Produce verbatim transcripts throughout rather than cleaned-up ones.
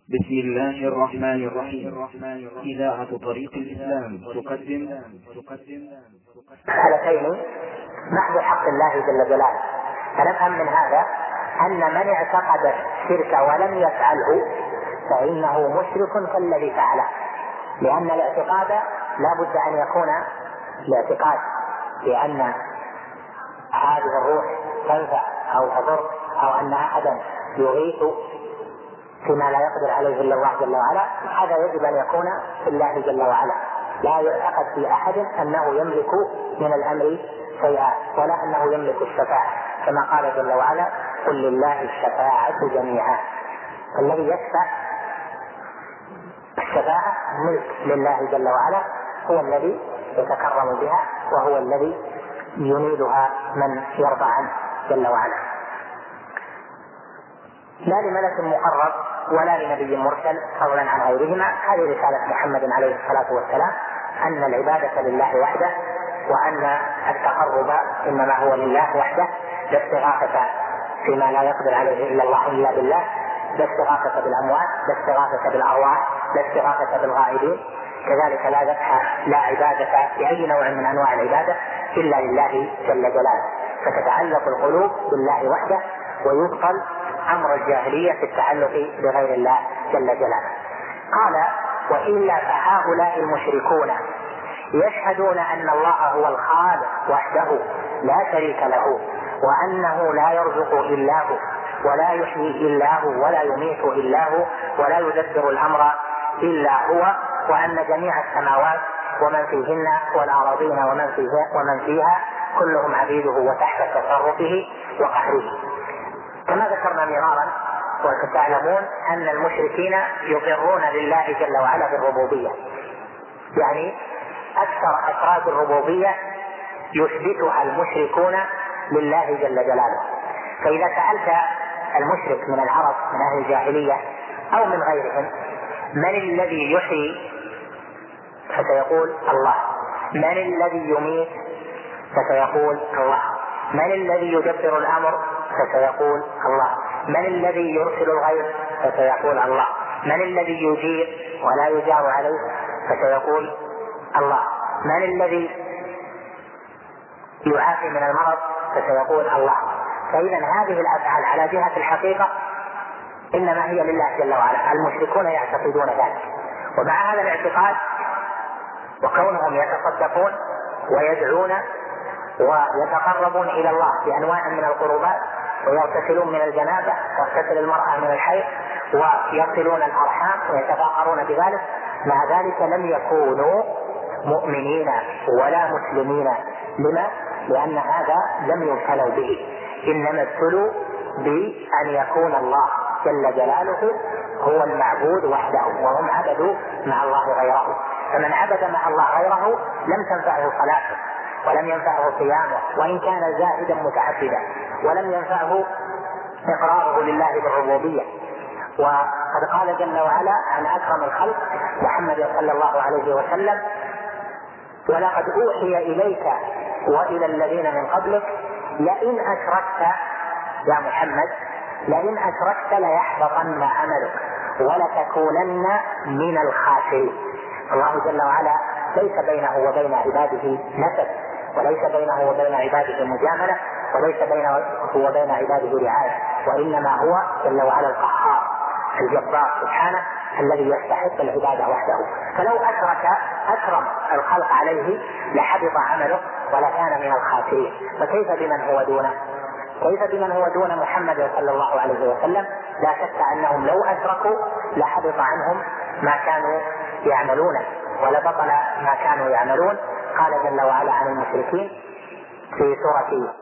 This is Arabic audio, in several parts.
بسم الله الرحمن الرحيم. إذاعة طريق الإسلام تقدم مسألتين محض حق الله جل جلاله. فنفهم من هذا أن من اعتقد الشرك ولم يفعله فإنه مشرك كالذي فعله، لأن الاعتقاد لا بد أن يكون الاعتقاد بأن هذه الروح تنفع أو تضر أو أن أحدا يغيث فيما لا يقدر عليه إلا الله جل وعلا. هذا يجب أن يكون في الله جل وعلا، لا يعتقد في أحد أنه يملك من الأمر شيئا ولا أنه يملك الشفاعة، كما قال جل وعلا: قل لله الشفاعة جميعا. الذي يشفع الشفاعة ملك لله جل وعلا، هو الذي يتكرم بها وهو الذي ينيلها من يرضى عنه جل وعلا، لا لملك مقرب ولا لنبي مرسل فضلا عن غيرهما. هذه رسالة محمد عليه الصلاة والسلام، أن العبادة لله وحده، وأن التقرب إنما هو لله وحده، لا استغاثة فيما لا يقدر عليه إلا الله إلا بالله، لا استغاثة بالأموات، لا استغاثة بالأرواح، لا استغاثة بالغائبين. كذلك لا ذبح لا عبادة بأي نوع من أنواع العبادة إلا لله جل جلاله، فتتعلق القلوب بالله وحده، ويبطل أمر الجاهلية في التعلق بغير الله جل جلاله. قال: وإلا فهؤلاء المشركون يشهدون أن الله هو الخالق وحده لا شريك له، وأنه لا يرزق إلا هو ولا يحيي إلا هو ولا يميت إلا هو ولا يدبر الأمر إلا هو، وأن جميع السماوات ومن فيهن والأراضين ومن فيها, ومن فيها كلهم عبيده وتحت تصرفه وقهره. كما ذكرنا مرارا وتعلمون أن المشركين يقرون لله جل وعلا بالربوبية، يعني أكثر أفراد الربوبية يثبتها المشركون لله جل جلاله. فإذا سألت المشرك من العرب من أهل الجاهلية أو من غيرهم: من الذي يحيي؟ فسيقول الله. من الذي يميت؟ فسيقول الله. من الذي يدبر الأمر؟ فسيقول الله. من الذي يرسل الغيث؟ فسيقول الله. من الذي يجير ولا يجار عليه؟ فسيقول الله. من الذي يعافي من المرض؟ فسيقول الله. فإذا هذه الأفعال على جهة الحقيقة إنما هي لله جل وعلا. المشركون يعتقدون ذلك، ومع هذا الاعتقاد وكونهم يتصدقون ويدعون ويتقربون إلى الله بأنواع من القربات، ويغتسلون من الجنابة ويغتسل المرأة من الحيض ويصلون الأرحام ويتفاخرون بذلك، مع ذلك لم يكونوا مؤمنين ولا مسلمين. لما؟ لأن هذا لم يبتلوا به، إنما ابتلوا بأن يكون الله جل جلاله هو المعبود وحده، وهم عبدوا مع الله غيره. فمن عبد مع الله غيره لم تنفعه صلاته ولم ينفعه صيامه وإن كان زاهدا متعبدا، ولم ينفعه إقراره لله بالربوبية. وقد قال جل وعلا عن أكرم الخلق محمد صلى الله عليه وسلم: ولقد أوحي إليك وإلى الذين من قبلك لئن أشركت يا محمد لئن أشركت ليحبطن عملك ولتكونن من الخاسرين. الله جل وعلا ليس بينه وبين عباده نسب، وليس بينه وبين عباده مجاملة، وليس بينه وبين عباده رعاية، وإنما هو جل وعلا القهار الجبار سبحانه الذي يستحق العبادة وحده. فلو أشرك أكرم الخلق عليه لحبط عمله ولكان من الخاسرين. فكيف بمن هو دونه؟ كيف بمن هو دون محمد صلى الله عليه وسلم؟ لا شك أنهم لو أشركوا لحبط عنهم ما كانوا يعملون ولبطل ما كانوا يعملون. قال جل وعلا عن المشركين في سورة: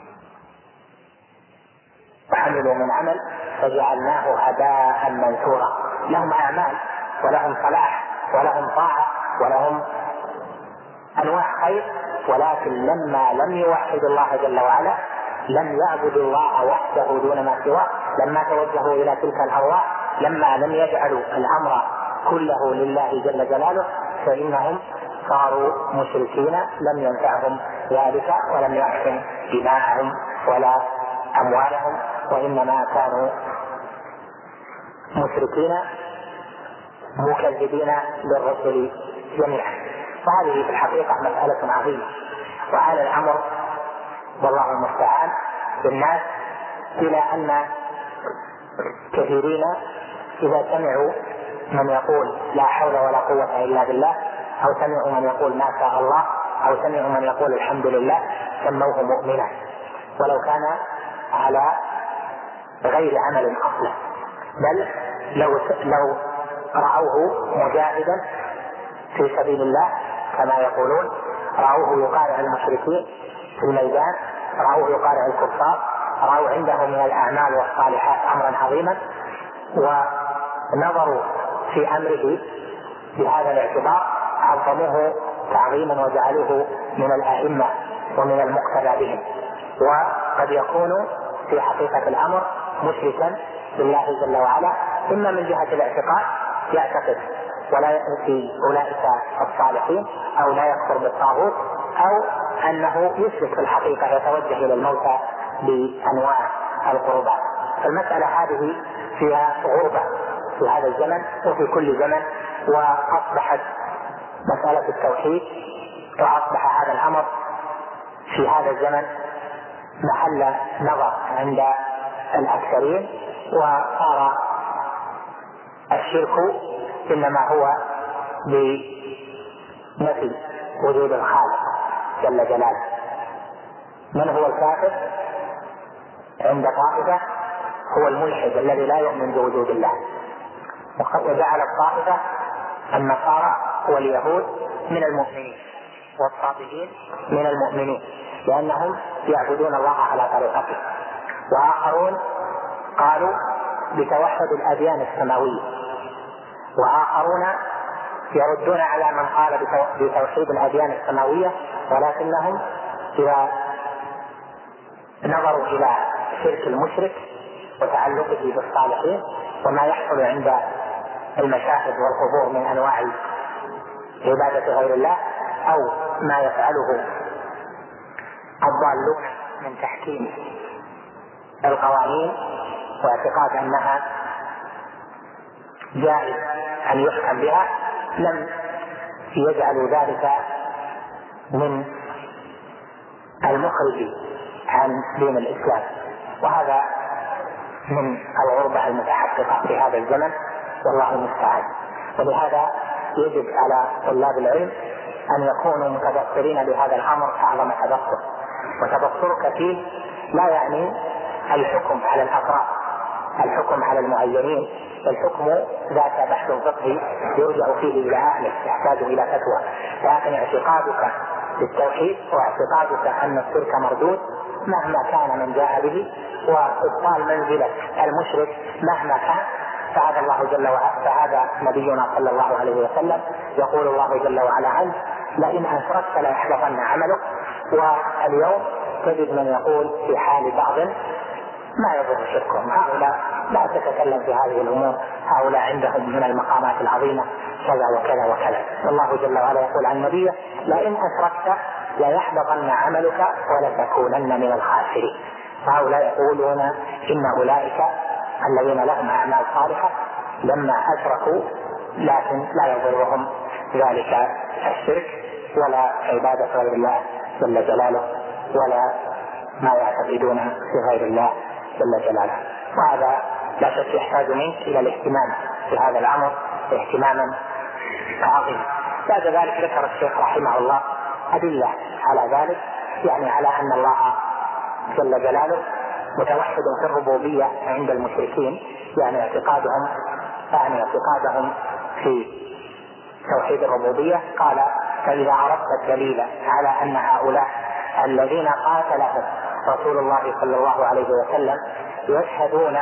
وعملوا من عمل فجعلناه هباء منثورا. لهم أعمال ولهم صلاح ولهم طاعة ولهم أنواع خير، ولكن لما لم يوحدوا الله جل وعلا، لم يعبدوا الله وحده دون ما سواه، لما توجهوا إلى تلك الأرواح، لما لم يجعلوا الأمر كله لله جل جلاله، فإنهم صاروا مشركين. لم ينفعهم ذلك ولم يحسن دماءهم ولا أموالهم، وإنما كانوا مشركين مكذبين للرسل جميعا. وهذه في الحقيقة مسألة عظيمة، وعلى الأمر والله المستعان بالناس، إلى أن كثيرين إذا سمعوا من يقول لا حول ولا قوة إلا بالله، أو سمعوا من يقول ما شاء الله، أو سمعوا من يقول الحمد لله، سموه مؤمنا ولو كان على غير عمل أصلا، بل لو لو رأوه مجاهدا في سبيل الله كما يقولون، رأوه يقارع المشركين في الميدان، رأوه يقارع الكفار، رأوا عنده من الأعمال والصالحات أمرا عظيما، ونظروا في أمره بهذا الاعتبار، عظموه تعظيما وجعلوه من الأئمة ومن المقتدى بهم. وقد يكون في حقيقة الأمر مشركا بالله جل وعلا، إما من جهة الاعتقاد يعتقد ولا يأتي أولئك الصالحين، أو لا يكفر بالطاغوت، أو أنه يشرك في الحقيقة يتوجه إلى الموتى بأنواع القربات. فالمسألة هذه فيها غربة في هذا الزمن وفي كل زمن، وأصبحت مسألة التوحيد وأصبح هذا الأمر في هذا الزمن محل نظر عند الأكثرين، وصار الشرك إنما هو بنفي وجود الخالق جل جلاله. من هو الكافر عند طائفة؟ هو الملحد الذي لا يؤمن بوجود الله. وجعل الطائفة النصارى واليهود من المؤمنين والصابئين من المؤمنين، لأنهم يعبدون الله على طريقته. وآخرون قالوا بتوحد الأديان السماوية، وآخرون يردون على من قال بتوحيد الأديان السماوية، ولكنهم إذا نظروا إلى شرك المشرك وتعلقه بالصالحين وما يحصل عند المشاهد والقبور من أنواع عبادة غير الله، أو ما يفعله الضالون من تحكيم القوانين واعتقاد أنها جائز أن يحكم بها، لم يجعلوا ذلك من المخرج عن دين الإسلام. وهذا من الغربة المتحققة في هذا الزمن والله المستعان. ولهذا يجب على طلاب العلم أن يكونوا متبصرين بهذا الأمر أعظم تبصر. وتبصرك فيه لا يعني الحكم على الأفراد، الحكم على المعينين، الحكم ذات بحث فقهي يرجع فيه إلى أهله يحتاج إلى فتوى، لكن اعتقادك بالتوحيد واعتقادك أن الشرك مردود مهما كان من جاء به، وإبطال منزلة المشرك مهما كان، فهذا الله جل وعلا، فهذا نبينا صلى الله عليه وسلم يقول الله جل وعلا عنه: لئن أشركت ليحبطن عملك. واليوم تجد من يقول في حال بعض: ما يضر شركهم، هؤلاء لا تتكلم في هذه الأمور، هؤلاء عندهم من المقامات العظيمة كذا وكذا وكذا. والله جل وعلا يقول عن نبيه: لئن أشركت ليحبطن عملك ولتكونن من الخاسرين. هؤلاء يقولون إن أولئك الذين لهم أعمال صالحة لما أشركوا لكن لا يضرهم ذلك الشرك ولا عبادة غير الله جل جلاله ولا ما يعتقدون في غير الله جل جلاله. وهذا لا شك يحتاج منك إلى الاهتمام في هذا الأمر اهتماما عظيما. بعد ذلك ذكر الشيخ رحمه الله أدلة على ذلك، يعني على أن الله جل جلاله متوحد في الربوبية عند المشركين، يعني اعتقادهم يعني اعتقادهم في توحيد الربوبية. قال: فإذا أردت الدليل على أن هؤلاء الذين قاتلهم رسول الله صلى الله عليه وسلم يشهدون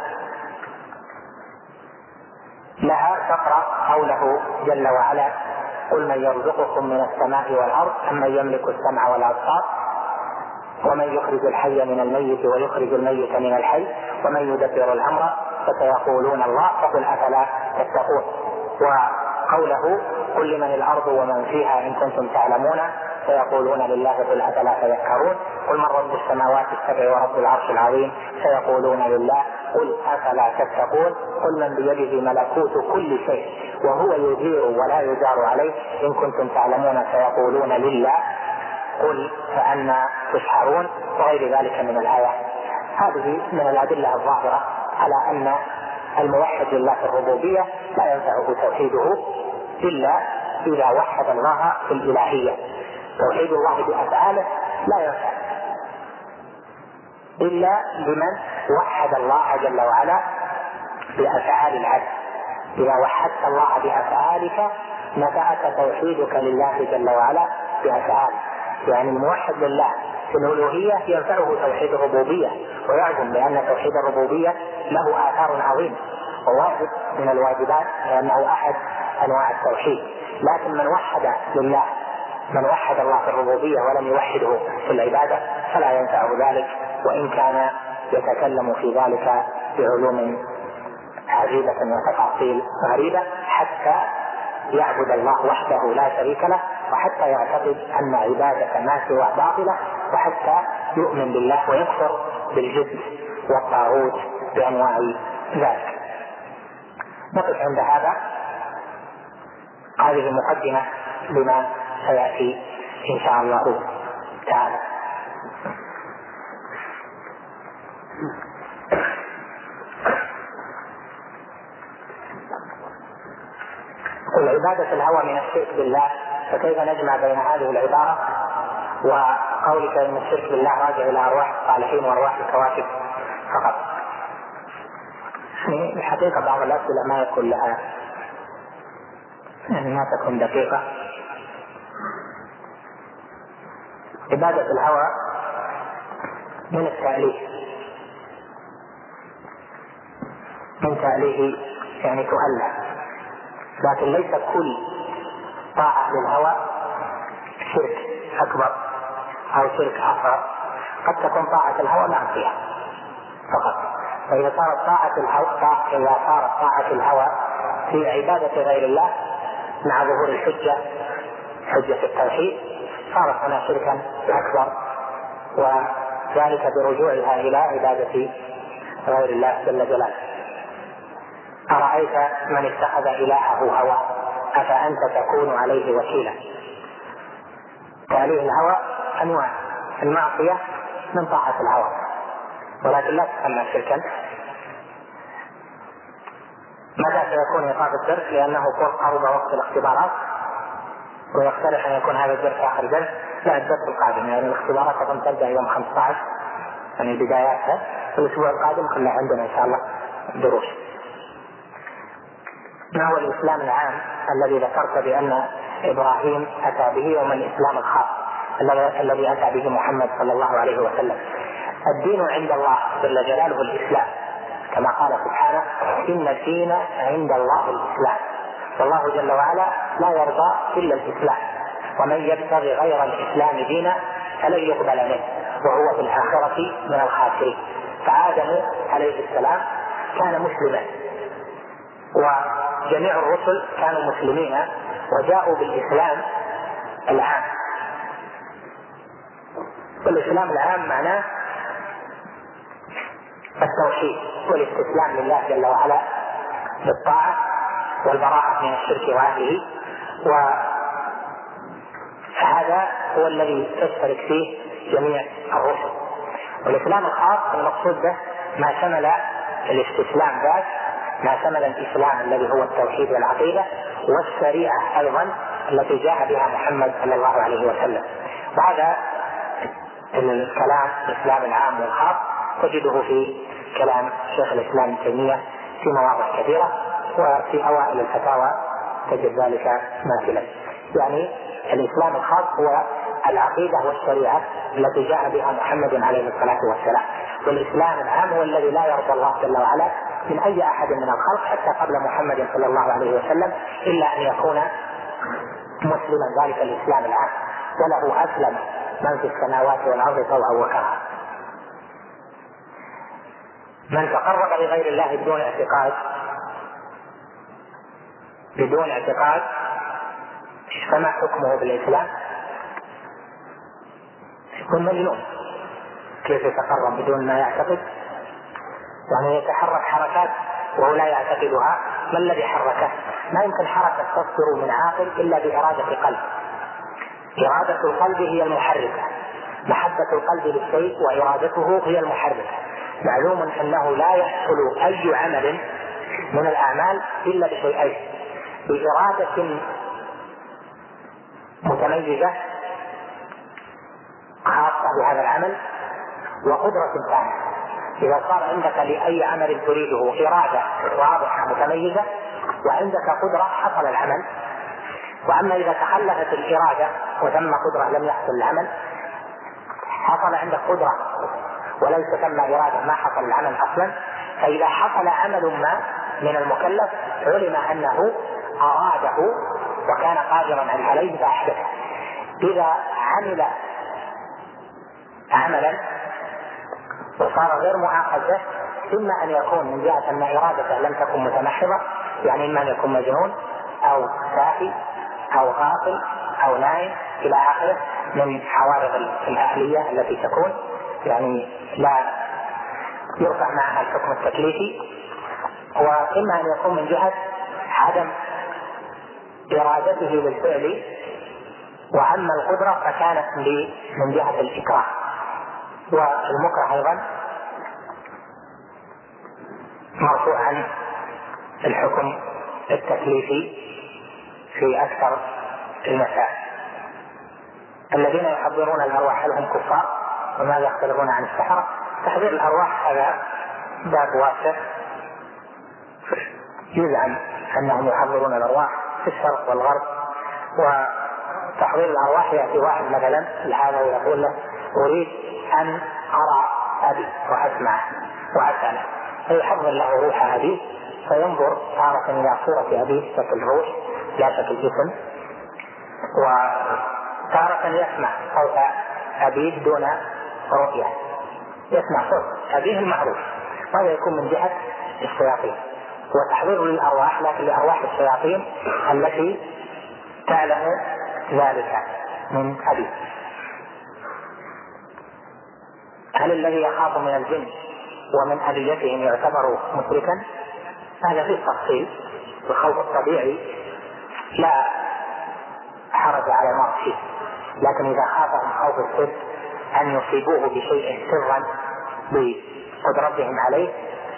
لها، تقرأ قوله جل وعلا: قل من يرزقكم من السماء والأرض أمن يملك السمع والأبصار ومن يخرج الحي من الميت ويخرج الميت من الحي ومن يدبر الأمر فسيقولون الله فقل أفلا تتقون. وقوله: قل لمن الأرض ومن فيها إن كنتم تعلمون سيقولون لله قل أفلا تذكرون. قل من رب السماوات السبع ورب العرش العظيم سيقولون لله قل أفلا تتقون. قل من بيده ملكوت كل شيء وهو يجير ولا يجار عليه، إن كنتم تعلمون سيقولون لله قل فأنا تسحرون، وغير ذلك من الآيات. هذه من الأدلة الظاهرة على أن الموحد لله في الربوبية لا ينفعه توحيده إلا إذا وحد الله في الإلهية. توحيد الله بأفعاله لا ينفع إلا لمن وحد الله جل وعلا بأفعال العبد. إذا وحدت الله بأفعالك نفعك توحيدك لله جل وعلا بأفعاله. يعني الموحد لله في الألوهية ينفعه توحيد الربوبية ويعظم، لأن توحيد الربوبية له آثار عظيمة وواجب من الواجبات لأنه أحد أنواع التوحيد. لكن من وحد لله من وحد الله في الربوبية ولم يوحده في العبادة فلا ينفعه ذلك، وإن كان يتكلم في ذلك بعلوم عجيبة وتفاصيل غريبة، حتى يعبد الله وحده لا شريك له، وحتى يعتقد أن عبادة ما سوى باطلة، وحتى يؤمن بالله ويكفر بالجبت والطاغوت بأنواع ذلك. نقف عند هذا. هذه مقدمة لما سيأتي إن شاء الله تعالى. العبادة الهوى من الشرك بالله، فكيف نجمع بين هذه العبارة وقولك إن الشرك بالله راجع إلى أرواح الصالحين وأرواح الكواكب فقط؟ يعني الحقيقة بعض الأسئلة ما يكون لها يعني ما تكون دقيقة. عبادة الهوى من التأليه، من تأليه يعني تؤله، لكن ليس كل طاعة للهوى شرك أكبر أو شرك أصغر. قد تكون طاعة الهوى معصية فقط. فإذا صارت طاعة الهوى إذا صارت طاعة الهوى في عبادة غير الله مع ظهور الحجة حجة التوحيد صارت هنا شركا أكبر، وذلك برجوعها إلى عبادة غير الله جل جلاله. أرأيت من اتخذ إلهه هوى أفأنت تكون عليه وكيلا. تأليه الهوى أنواع، المعصية من طاعة الهوى ولكن لا تسمى شركا. متى سيكون إيقاف الدرس؟ لأنه قرب وقت الاختبارات، ويقترح أن يكون هذا الدرس آخر درس، لا الدرس القادم، يعني الاختبارات أظن تبدأ يوم خمسة عشر يعني بداياتها، الأسبوع القادم خلى عندنا إن شاء الله دروس. ما هو الإسلام العام الذي ذكرت بأن إبراهيم أتى به وما الإسلام الخاص الذي أتى به محمد صلى الله عليه وسلم؟ الدين عند الله جل جلاله الإسلام، كما قال سبحانه إن الدين عند الله الإسلام، والله جل وعلا لا يرضى إلا الإسلام، ومن يبتغي غير الإسلام دينا فلن يقبل منه وهو في الآخرة من الخاسرين. فآدم عليه السلام كان مسلما، وجميع الرسل كانوا مسلمين وجاءوا بالإسلام العام. والإسلام العام معناه التوحيد والاستسلام لله جل وعلا بالطاعة والبراءة من الشرك وأهله، وهذا هو الذي تشترك فيه جميع الرسل. والإسلام الخاص المقصود به ما شمل الاستسلام ذات، ما شمل الإسلام الذي هو التوحيد والعقيدة، والشريعة أيضا التي جاء بها محمد صلى الله عليه وسلم. وهذا الكلام الإسلام العام والخاص تجده في كلام شيخ الإسلام ابن تيمية في مواضع كثيرة، وفي أوائل الفتاوى تجد ذلك ماثلا. يعني الإسلام الخاص هو العقيدة والشريعة التي جاء بها محمد عليه الصلاة والسلام، والإسلام العام هو الذي لا يرضى الله جل وعلا من أي أحد من الخلق حتى قبل محمد صلى الله عليه وسلم إلا أن يكون مسلما، ذلك الإسلام العام، وله أسلم من في السماوات والأرض طوعا وكرها. من تقرب لغير الله بدون اعتقاد بدون اعتقاد فما حكمه بالإسلام؟ يكون مجنون. كيف يتقرب بدون ما يعتقد؟ يعني يتحرك حركات وهو لا يعتقدها، ما الذي حركه؟ ما يمكن حركة تصدر من عاقل إلا بإرادة قلب. إرادة القلب هي المحركة، محبة القلب للشيء وإرادته هي المحركة. معلوم أنه لا يحصل أي عمل من الأعمال إلا بشيئين: بإرادة متميزة خاصة بهذا العمل، وقدرة ثانية. إذا صار عندك لأي عمل تريده إرادة واضحة متميزة وعندك قدرة حصل العمل. وأما إذا تخلفت الإرادة وثم قدرة لم يحصل العمل، حصل عندك قدرة وليس ثم إرادة ما حصل العمل أصلا. فإذا حصل عمل ما من المكلف علم أنه أراده وكان قادرا عليه فأحدثه. إذا عمل عملا وصار غير مؤاخذ به، إما أن يكون من جهة أن إرادته لم تكن متمحضة، يعني إما أن يكون مجنون أو ساهي أو غافل أو نائم إلى آخره من حوارض الأهلية التي تكون يعني لا يرفع معها الحكم التكليفي. وإما أن يكون من جهة عدم إرادته للفعل، وأما القدرة فكانت من جهة الإكراه. والمكره أيضا مرفوع عن الحكم التكليفي في أكثر المسائل. الذين يحضرون الأرواح هل هم كفار؟ وماذا يختلفون عن السحرة؟ تحضير الأرواح هذا باب واسع، يزعم أنهم يحضرون الأرواح في الشرق والغرب. وتحضير الأرواح يأتي واحد مثلا لهذا ويقول له أريد أن أرى أبي وأسمعه وأسأله، فيحضر له روح أبي فينظر تارة إلى صورة أبيه شكل روح لا شكل جسم، وتارة يسمع صوت أبيه دون رؤية، يسمع صوت أبيه المعروف. هذا يكون من جهة الشياطين. وتحضير للأرواح لكن لأرواح الشياطين التي تعلم ذلك من أبيه. هل الذي يخاف من الجن ومن أذيتهم يعتبر مشركا؟ هذا فيه تفصيل. الخوف الطبيعي لا حرج على ما فيه، لكن إذا خافهم خوف السر أن يصيبوه بشيء سرا بقدرتهم عليه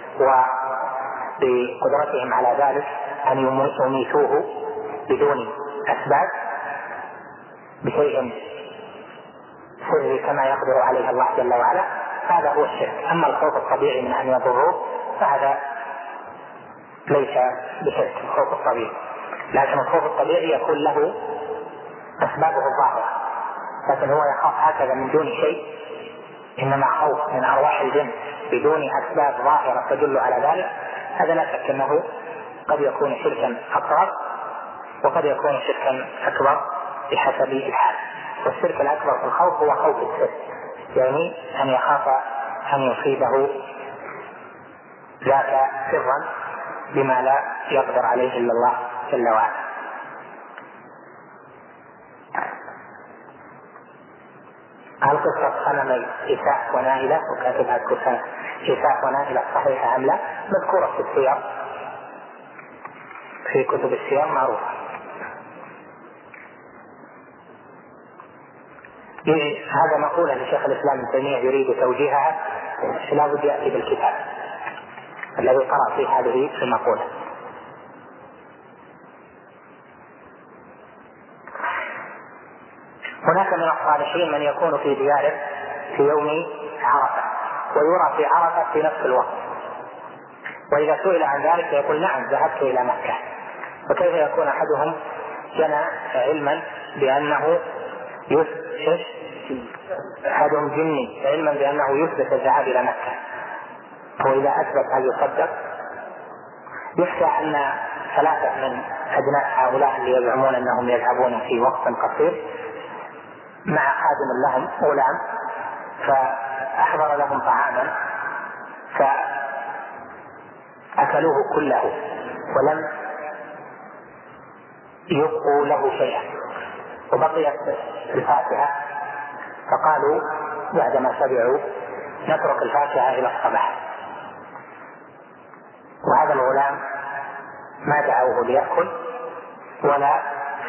وبقدرتهم على ذلك أن يميتوه بدون أسباب بشيء سري كما يقدر عليه الله جل وعلا، هذا هو الشرك. أما الخوف الطبيعي من أن يضروه فهذا ليس بشرك الخوف الطبيعي، لكن الخوف الطبيعي يكون له أسبابه الظاهرة، لكن هو يخاف هكذا من دون شيء. إنما خوف من أرواح الجن بدون أسباب ظاهرة تدل على ذلك، هذا لا شك أنه قد يكون شركا أصغر وقد يكون شركا أكبر بحسب الحال. والشرك الأكبر في الخوف هو خوف السر، يعني أن يخاف أن يصيبه ذاك سرا بما لا يقدر عليه إلا الله جل وعلا. هل قصة صنمي إساء ونائلة وكاتبها كتاب إساء ونائلة صحيحة أم لا؟ مذكورة في السير، في كتب السير معروفة. هذا مقولة لشيخ الإسلام ابن تيمية يريد توجيهها، لا بد يأتي بالكتاب الذي قرأ في هذه المقولة. هناك من الصالحين من يكون في دياره في يوم عرفة ويرى في عرفة في نفس الوقت، وإذا سئل عن ذلك يقول نعم ذهبت إلى مكة. وكيف يكون أحدهم جنى علما بأنه يثبت أحدهم جني علما بأنه يثبت الذهاب إلى مكة، وإذا أثبت هل يصدق؟ يخشى أن ثلاثة من أبناء هؤلاء اللي يزعمون أنهم يذهبون في وقت قصير مع خادم لهم غلام فأحضر لهم طعاما فأكلوه كله ولم يبقوا له شيئا، وبقيت الفاكهة، فقالوا بعدما شبعوا نترك الفاكهة إلى الصباح. وهذا الغلام ما دعوه ليأكل ولا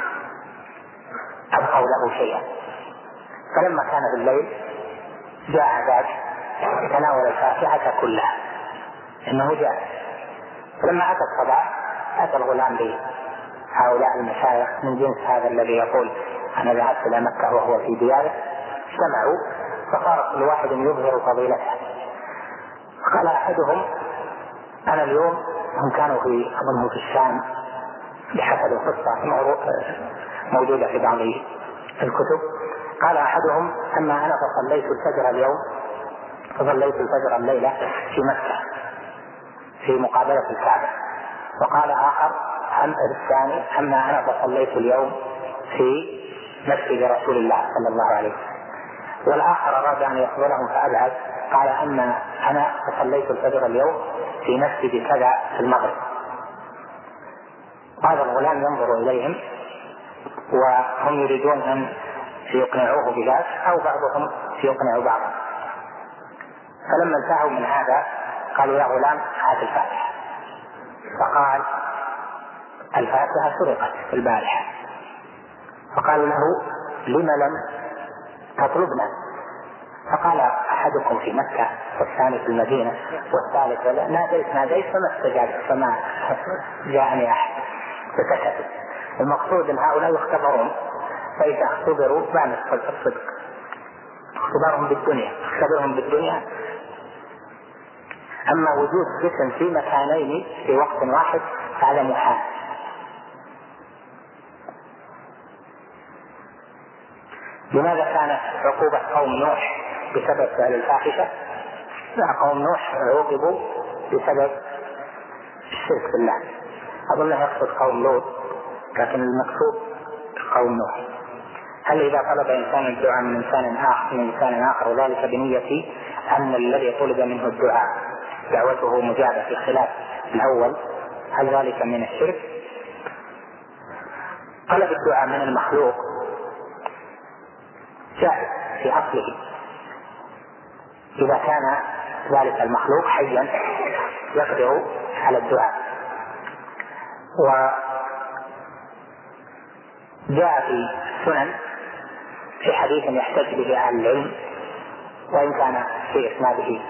أبقوا له شيئا. فلما كان بالليل جاء ذاك تناول الفاكهة كلها، إنه جاء. فلما أتى الصباح أتى الغلام بهؤلاء المشايخ من جنس هذا الذي يقول أنا ذهبت إلى مكة وهو في دياره، سمعوا فصار كل واحد يظهر فضيلته. قال أحدهم أنا اليوم، هم كانوا في أظنه في الشام بحسب القصة موجودة في بعض الكتب، قال أحدهم أما أنا فصليت الفجر اليوم فصليت الفجر الليلة في مكة في مقابلة الكعبة. وقال آخر الثاني أما أنا فصليت اليوم في مسجد رسول الله صلى الله عليه وسلم. والآخر أراد أن يخبرهم فأبعد، قال أما أنا فصليت الفجر اليوم في مسجد كذا في المغرب. هذا الغلام ينظر إليهم وهم يريدون أن يقنعوه بذلك أو بعضهم يقنع بعضا. فلما انتهوا من هذا قالوا يا غلام هات الفاتحة. فقال الفاتحة سرقت البارحة. فقالوا له لم لم تطلبنا؟ فقال أحدكم في مكة والثاني في المدينة والثالث ناديت ناديت فما استجاب فما جاءني أحد فسكتوا. المقصود أن هؤلاء يختبرون، فإذا اختبروا بان الصدق، اختبارهم بالدنيا اختبرهم بالدنيا. أما وجود جسم في مكانين في وقت واحد هذا محال. لماذا كانت عقوبة قوم نوح بسبب فعل الفاحشة؟ لا، قوم نوح عوقبوا بسبب الشرك بالله. أظنه يقصد قوم لوط، لكن المكتوب قوم نوح. هل إذا طلب إنسان الدعاء من إنسان آخر من إنسان آخر وذلك بنية أن الذي طلب منه الدعاء دعوته مجابة في خلاف الأول، هل ذلك من الشرك؟ طلب الدعاء من المخلوق جائز في أصله إذا كان ذلك المخلوق حيا يقدر على الدعاء. وجاء في السنن في حديث يحتج به أهل العلم وإن كان في إسناده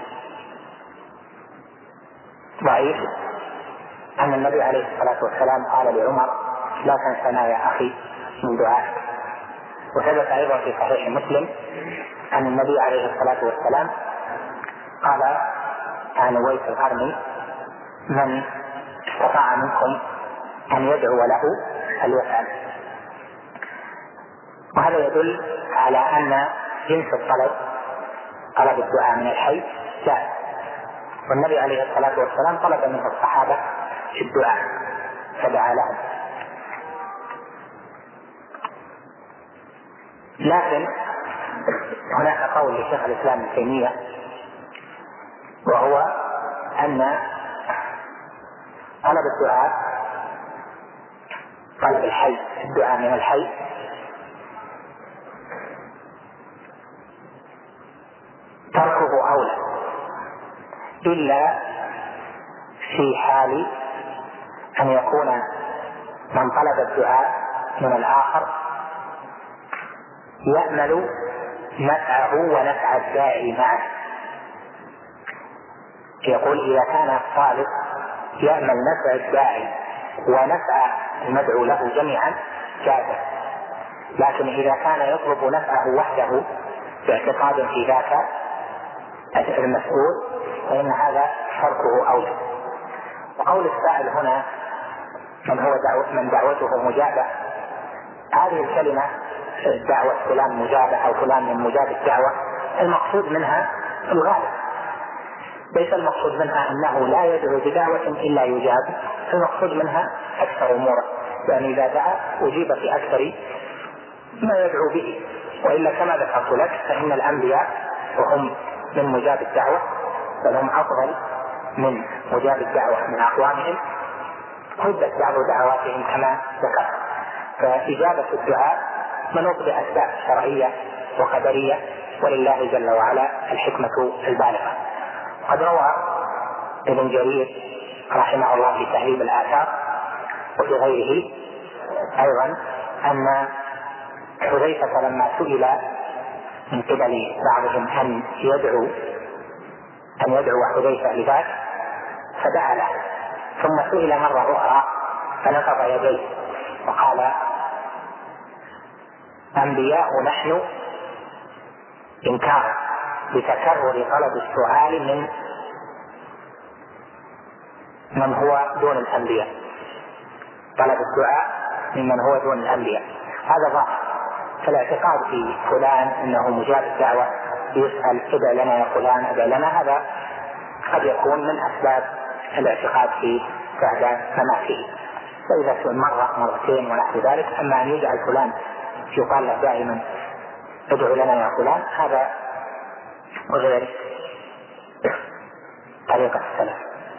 ضعيف أن النبي عليه الصلاة والسلام قال لعمر لا تنسنا يا أخي من دعائك. وثبت أيضا في صحيح مسلم أن النبي عليه الصلاة والسلام قال عن ويس القرني من استطاع منكم أن يدعو له فليفعل. وهذا يدل على أن جنس الطلب طلب الدعاء من الحي جائز، والنبي عليه الصلاة والسلام طلب منه الصحابة في الدعاء فدعا لهم. لكن هناك قول لشيخ الإسلام ابن تيمية وهو أن طلب الدعاء طلب الحي الدعاء من الحي تركه أولى إلا في حال أن يكون من طلب الدعاء من الآخر يأمل نفعه ونفع الداعي معه. يقول إذا كان الطالب يأمل نفع الداعي ونفع المدعو له جميعا جاز، لكن إذا كان يطلب نفعه وحده باعتقاد في ذاك المسؤول فإن هذا تركه أولى. وقول السائل هنا من هو دعوة من دعوته مجابة، هذه الكلمة دعوة فلان مجابة أو فلان من مجاب الدعوة المقصود منها الغالب، ليس المقصود منها أنه لا يدعو بدعوة إلا يجاب، المقصود منها أكثر أموره، يعني إذا دعا أجيب في أكثر ما يدعو به. وإلا كما ذكرت لك فإن الأنبياء وهم من مجاب الدعوة بل هم أفضل من مجاب الدعوة من أقوامهم، ردت بعض دعواتهم كما ذكرت. فإجابة الدعاء منوط بأسباب شرعية وقدرية ولله جل وعلا الحكمة البالغة. قد روى ابن جرير رحمه الله في تهذيب الآثار وفي غيره أيضا أن حذيفة لما سئل من قبل بعضهم أن يدعو أن يدعو حذيفة لذاك فدعا له، ثم سئل مرة أخرى فنفض يديه وقال: أنبياء نحن إنكار بتكرر طلب السؤال من من هو دون الأنبياء، طلب الدعاء ممن هو دون الأنبياء، هذا ظاهر. فالاعتقاد في فلان أنه مجاب الدعوة يسأل ادع لنا يا فلان ادع لنا، هذا قد يكون من أسباب الاعتقاد في بعد مماته، فإذا سئل مرة مرتين ونحو ذلك. أما أن يدعى فلان يقال له دائما ادعو لنا يا فلان، هذا غير طريقة السلف.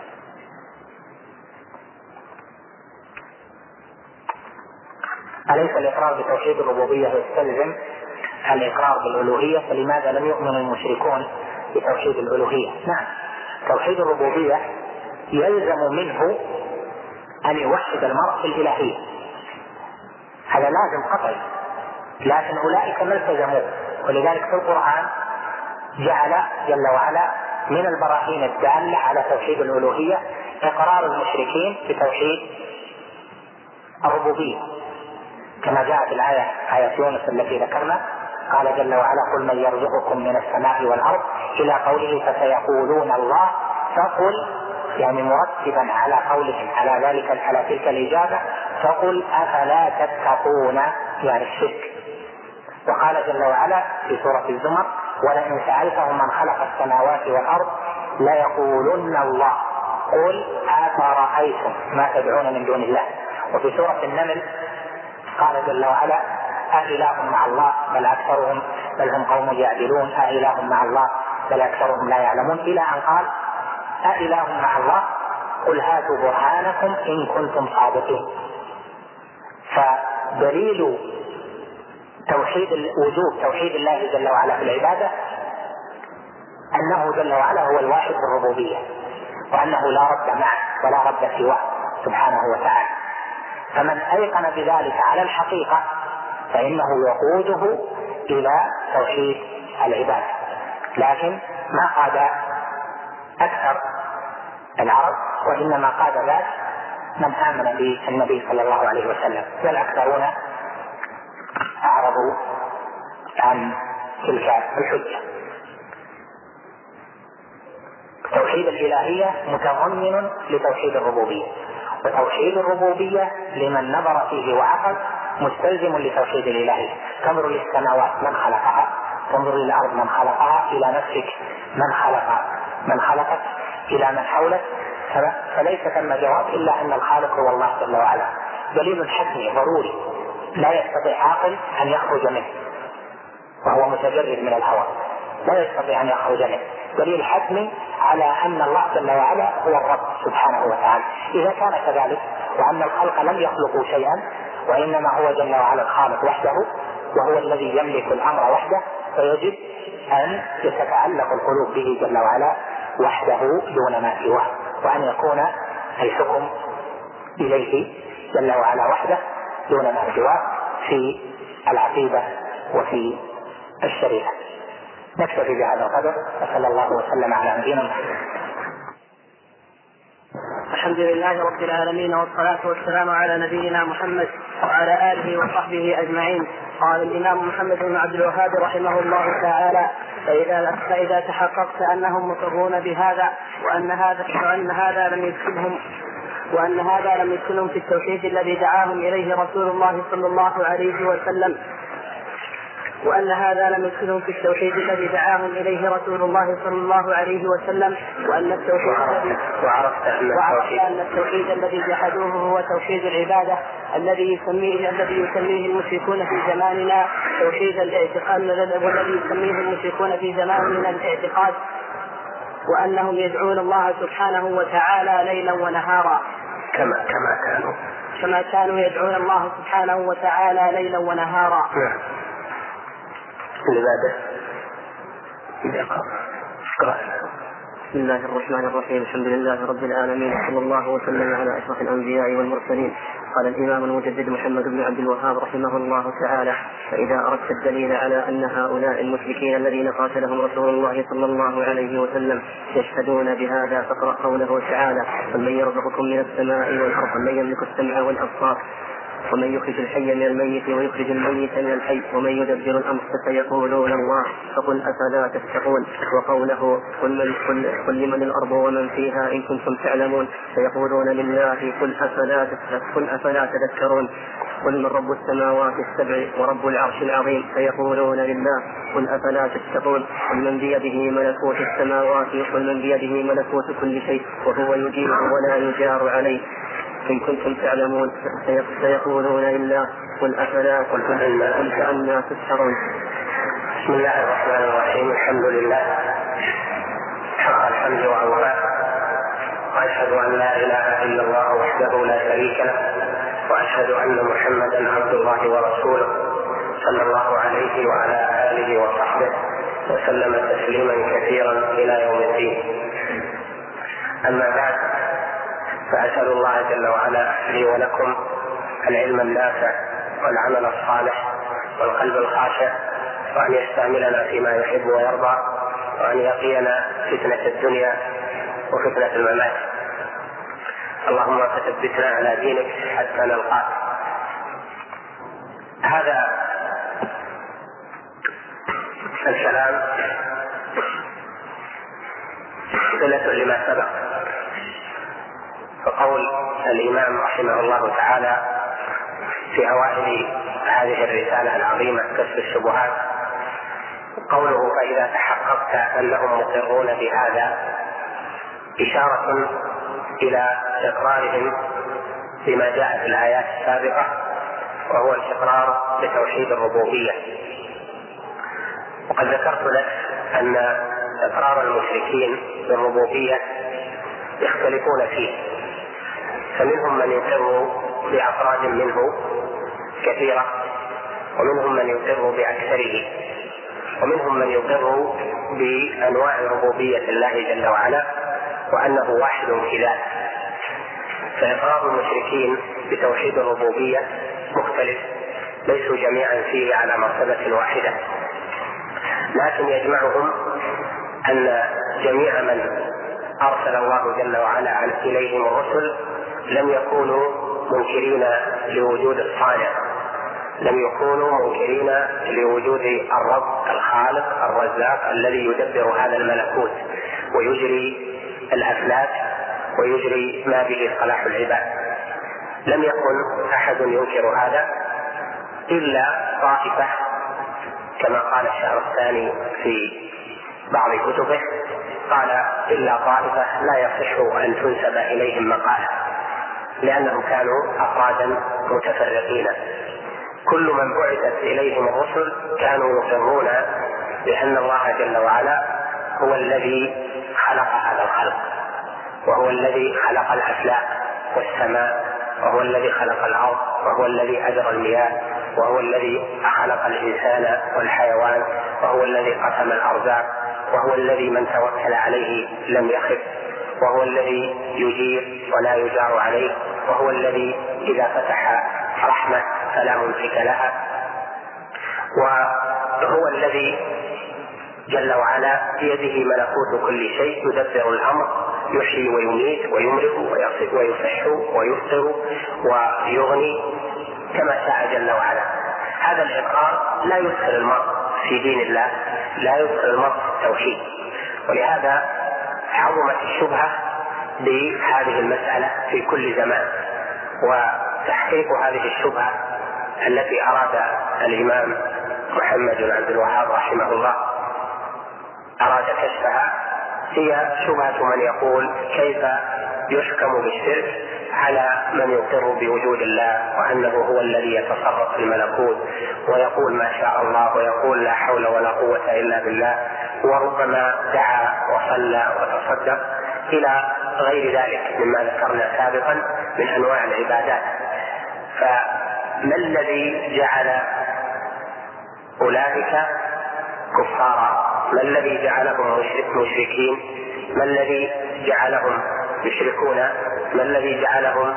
أليس الإقرار بتوحيد الربوبية يستلزم الإقرار بالألوهية؟ فلماذا لم يؤمن المشركون بتوحيد الألوهية؟ نعم، توحيد الربوبية يلزم منه أن يوحد المرء في الإلهية، هذا لازم قطعي، لكن أولئك ما التزموه. ولذلك في القرآن جعل جل وعلا من البراهين الدالة على توحيد الألوهية إقرار المشركين بتوحيد الربوبية، كما جاء في الآية آية يونس التي ذكرنا، قال جل وعلا: قل من يرزقكم من السماء والأرض، إلى قوله فسيقولون الله. فقل يعني مرتبا على قولهم على ذلك على تلك الإجابة، فقل أفلا تتقون يعني الشرك. وقال جل وعلا في سورة الزمر: ولئن سألتهم من خلق السماوات والأرض ليقولن الله قل أفرأيتم ما تدعون من دون الله. وفي سورة النمل قال جل وعلا: أإله مع الله بل أكثرهم بل هم قوم يعدلون، أإله مع الله بل أكثرهم لا يعلمون، إلى أن قال: أإله مع الله قل هاتوا برهانكم إن كنتم صادقين. فدليل توحيد وجوب توحيد الله جل وعلا في العبادة أنه جل وعلا هو الواحد بالربوبية، وأنه لا رب معه ولا رب سواه سبحانه وتعالى. فمن أيقن بذلك على الحقيقة فإنه يقوده إلى توحيد العبادة. لكن ما قاد أكثر العرب، وإنما قاد ذلك من آمن بالنبي صلى الله عليه وسلم، والأكثرون أعرضوا عن تلك الحجة. توحيد الإلهية متضمن لتوحيد الربوبية، وتوحيد الربوبية لمن نظر فيه وعقل مستلزم لتوحيد الإلهية. تنظر للسماوات من خلقها، تنظر إلى الأرض من خلقها، إلى نفسك من خلق من خلقك، إلى من حولك، فليس ثم جواب إلا أن الخالق هو الله جل وعلا. دليل حتمي ضروري لا يستطيع عاقل أن يخرج منه، وهو متجرد من الهوى لا يستطيع أن يخرج منه. دليل حتمي على أن الله جل وعلا هو الرب سبحانه وتعالى. إذا كان كذلك وأن الخلق لم يخلقوا شيئا وإنما هو جل وعلا الخالق وحده وهو الذي يملك الأمر وحده، فيجب أن تتعلق القلوب به جل وعلا وحده دون ما سواه، وأن يكون الحكم إليه جل وعلا وحده دون ما سواه في العقيدة وفي الشريعة. نكتفي بهذا القدر، وصلى الله وسلم على نبينا محمد. الحمد لله رب العالمين، والصلاة والسلام على نبينا محمد وعلى آله وصحبه أجمعين. قال الإمام محمد بن عبد الوهاب رحمه الله تعالى: فإذا, فإذا تحققت أنهم مقرون بهذا وأن هذا, وأن هذا لم يدخلهم وأن هذا لم يدخلهم في التوحيد الذي دعاهم إليه رسول الله صلى الله عليه وسلم وأن هذا لم يدخلهم في التوحيد الذي دعاهم إليه رسول الله صلى الله عليه وسلم وأن التوحيد الذي وعرفت أن التوحيد الذي جحدوه هو توحيد العبادة الذي يسميه الذي يسميه المشركون في زماننا توحيد الاعتقاد، والذي يسميه المشركون في زماننا الاعتقاد، وأنهم يدعون الله سبحانه وتعالى ليلا ونهارا كما كما كانوا كما كانوا يدعون الله سبحانه وتعالى ليلا ونهارا. العبادة. بسم الله الرحمن الرحيم. الحمد لله رب العالمين، صلى الله وسلم على أشرف الأنبياء والمرسلين قال الإمام المجدد محمد بن عبد الوهاب رحمه الله تعالى: فإذا أردت الدليل على أن هؤلاء المشركين الذين قاتلهم رسول الله صلى الله عليه وسلم يشهدون بهذا فاقرأ قوله تعالى: ومن يرزقكم من السماء والأرض ومن يملك السمع والأبصار ومن يخرج الحي من الميت ويخرج الميت من الحي ومن يدبر الأمر فسيقولون الله فقل أفلا تتقون. وقوله: قل, من قل, قل لمن الأرض ومن فيها إن كنتم تعلمون فيقولون لله قل أفلا, قل أفلا تذكرون. قل من رب السماوات السبع ورب العرش العظيم فيقولون لله قل أفلا تتقون. قل من بيده ملكوت السماوات قل من بيده ملكوت كل شيء وهو يجير ولا يجار عليه إن كنتم تعلمون سيقولون لله قل أفلا قل فأنا تسحرون. بسم الله الرحمن الرحيم. الحمد لله حق الحمد وأوفى، وأشهد أن لا إله إلا الله وحده لا شريك له، وأشهد أن محمدا عبد الله ورسوله صلى الله عليه وعلى آله وصحبه وسلم تسليما كثيرا إلى يوم الدين. أما بعد، فأسأل الله جل وعلا لي ولكم العلم النافع والعمل الصالح والقلب الخاشع، وأن يستعملنا فيما يحب ويرضى، وأن يقينا فتنة الدنيا وفتنة الممات. اللهم فثبتنا على دينك حتى نلقاك. هذا الكلام صلة لما سبق، فقول الإمام رحمه الله تعالى في أوائل هذه الرسالة العظيمة كشف الشبهات، قوله: فإذا تحققت أنهم مقرون بهذا، إشارة إلى إقرارهم بما جاء في الآيات السابقة، وهو الإقرار بتوحيد الربوبية. وقد ذكرت لك أن إقرار المشركين بالربوبية يختلفون فيه، فمنهم من يقر بأفراد منه كثيرة، ومنهم من يقر بأكثره، ومنهم من يقر بأنواع ربوبية الله جل وعلا وأنه واحد في ذاته. فإقرار المشركين بتوحيد الربوبية مختلف، ليسوا جميعا فيه على مرتبة واحدة، لكن يجمعهم أن جميع من أرسل الله جل وعلا إليهم الرسل لم يكونوا منكرين لوجود الصانع، لم يكونوا منكرين لوجود الرب الخالق الرزاق الذي يدبر هذا الملكوت ويجري الأفلاك ويجري ما به صلاح العباد. لم يكن أحد ينكر هذا إلا طائفة، كما قال الشعر الثاني في بعض كتبه، قال: إلا طائفة لا يصح أن تنسب إليهم مقالة، لأنهم كانوا أفرادا متفرقين. كل من بعثت إليهم الرسل كانوا يقرون بأن الله جل وعلا هو الذي خلق هذا الخلق، وهو الذي خلق الأفلاك والسماء، وهو الذي خلق الأرض، وهو الذي أجرى المياه، وهو الذي خلق الإنسان والحيوان، وهو الذي قسم الأرزاق، وهو الذي من توكل عليه لم يخف، وهو الذي يجير ولا يجار عليه، وهو الذي إذا فتح رحمة فلا ممسك لها، وهو الذي جل وعلا بيده ملكوت كل شيء، يدبر الأمر، يحيي ويميت ويمرض ويصف ويصح ويفطر ويغني كما شاء جل وعلا. هذا الإقرار لا يدخل المرء في دين الله، لا يدخل المرء في التوحيد، ولهذا عظمت الشبهة بهذه المسألة في كل زمان. وتحقيق هذه الشبهة التي أراد الإمام محمد بن عبد الوهاب رحمه الله أراد كشفها هي شبهة من يقول: كيف يحكم بالشرك على من يقر بوجود الله وأنه هو الذي يتصرف في الملكوت ويقول ما شاء الله ويقول لا حول ولا قوة إلا بالله، وربما دعا وصلى وتصدق إلى غير ذلك مما ذكرنا سابقا من أنواع العبادات. فما الذي جعل أولئك كفارا؟ ما الذي جعلهم مشركين؟ ما الذي جعلهم يشركون؟ ما الذي جعلهم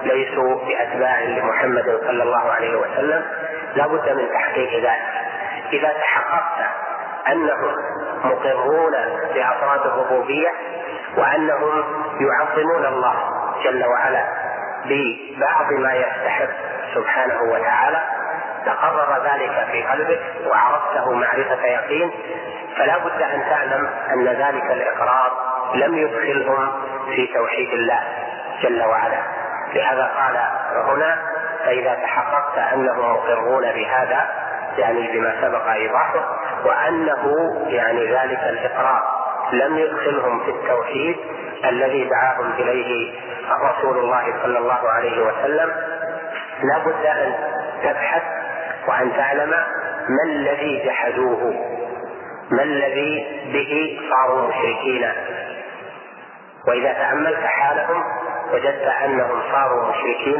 ليسوا بأتباع لمحمد صلى الله عليه وسلم لا بد من تحقيق ذلك. إذا تحققت أنهم مقرون بأفراد الربوبية وأنهم يعظمون الله جل وعلا ببعض ما يستحق سبحانه وتعالى، تقرر ذلك في قلبك وعرفته معرفة يقين، فلا بد أن تعلم أن ذلك الإقرار لم يدخلهم في توحيد الله جل وعلا. لهذا قال هنا: فإذا تحققت أنهم مقرون بهذا، يعني بما سبق إيضاحه، وأنه يعني ذلك الإقرار لم يدخلهم في التوحيد الذي دعاهم إليه رسول الله صلى الله عليه وسلم، لا بد أن تبحث وأن تعلم ما الذي جحدوه، ما الذي به صاروا مشركين. وإذا تأملت حالهم وجدت أنهم صاروا مشركين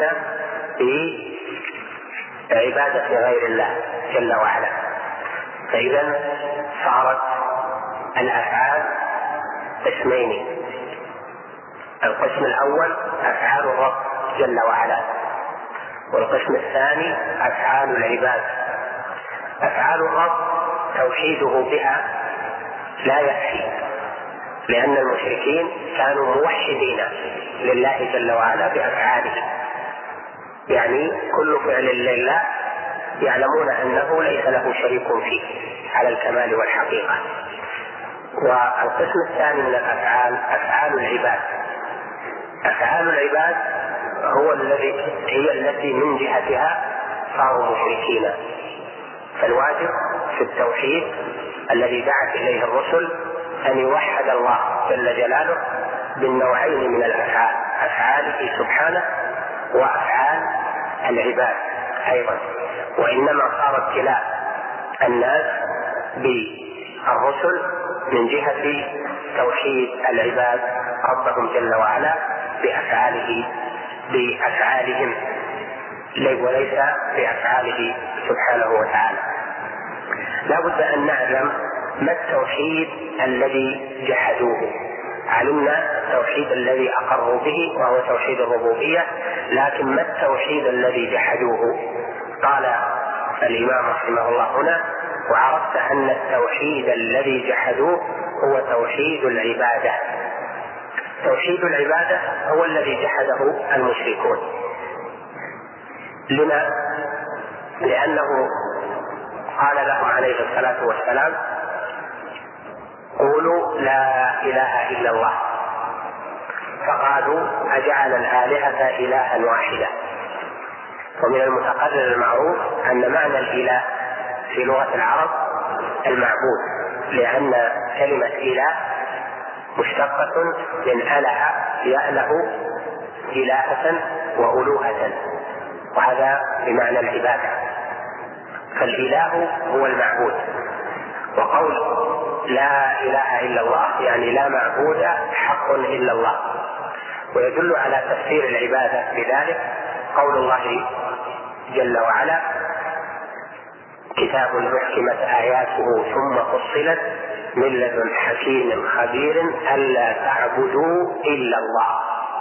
بعبادة غير الله جل وعلا. فإذا صارت الأفعال قسمين: القسم الأول أفعال الرب جل وعلا، والقسم الثاني أفعال العباد. أفعال الرب توحيده بها لا يكفي، لأن المشركين كانوا موحدين لله جل وعلا بأفعاله، يعني كل فعل لله يعلمون أنه ليس له شريك فيه على الكمال والحقيقة. والقسم الثاني من الأفعال أفعال العباد. أفعال العباد هو الذي هي التي من جهتها صاروا مشركين. فالواجب في التوحيد الذي دعت إليه الرسل أن يوحد الله جل جلاله بالنوعين من الأفعال: أفعاله سبحانه وأفعال العباد أيضا. وإنما صار ابتلاء الناس بالرسل من جهة توحيد العباد ربهم جل وعلا بأفعاله بأفعالهم وليس بأفعاله سبحانه وتعالى. لا بد أن نعلم ما التوحيد الذي جحدوه. علمنا التوحيد الذي أقروا به وهو توحيد الربوبية، لكن ما التوحيد الذي جحدوه؟ قال الإمام رحمه الله هنا: وعرفت أن التوحيد الذي جحدوه هو توحيد العبادة. توحيد العبادة هو الذي جحده المشركون. لما؟ لأنه قال لهم عليه الصلاة والسلام: قولوا لا إله إلا الله. فقالوا: أجعل الآلهة إلها واحدا. ومن المتقرر المعروف أن معنى الإله في لغة العرب المعبود، لأن كلمة إله مشتقة من أله يأله إلهة وألوهة، وهذا بمعنى العبادة. فالإله هو المعبود. وقول لا إله إلا الله يعني لا معبود حق إلا الله. ويدل على تفسير العبادة بذلك قول الله جل وعلا: كتاب أحكمت آياته ثم فصلت من لدن حكيم خبير ألا تعبدوا إلا الله.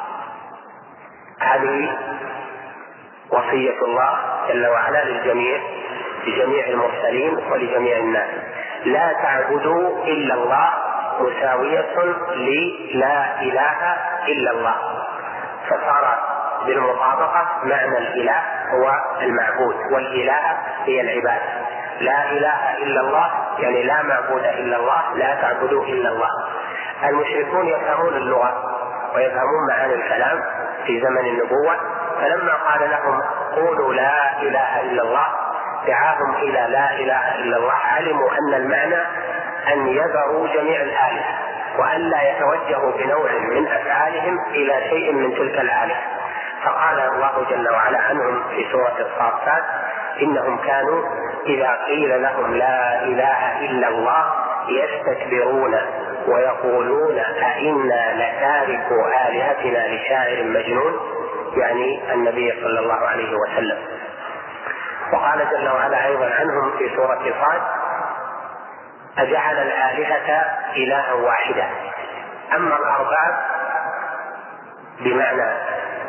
هذه وصية الله جل وعلا للجميع، لجميع المرسلين ولجميع الناس: لا تعبدوا إلا الله مساوية للا إله إلا الله. فصار بالمطابقة معنى الإله هو المعبود، والإله هي العبادة. لا إله إلا الله يعني لا معبود إلا الله، لا تعبدوا إلا الله. المشركون يفهمون اللغة ويفهمون معاني الكلام في زمن النبوة، فلما قال لهم قولوا لا إله إلا الله دعاهم إلى لا إله إلا الله، علموا أن المعنى أن يذروا جميع الآلهة وأن لا يتوجهوا بنوع من أفعالهم إلى شيء من تلك الآلهة. فقال الله جل وعلا عنهم في سورة الصافات: إنهم كانوا إذا قيل لهم لا إله إلا الله يستكبرون ويقولون أئنا لتاركو آلهتنا لشاعر مجنون، يعني النبي صلى الله عليه وسلم. وقال جل وعلا أيضا عنهم في سورة صاد: أجعل الآلهة إلها واحدا. أما الأرباب بمعنى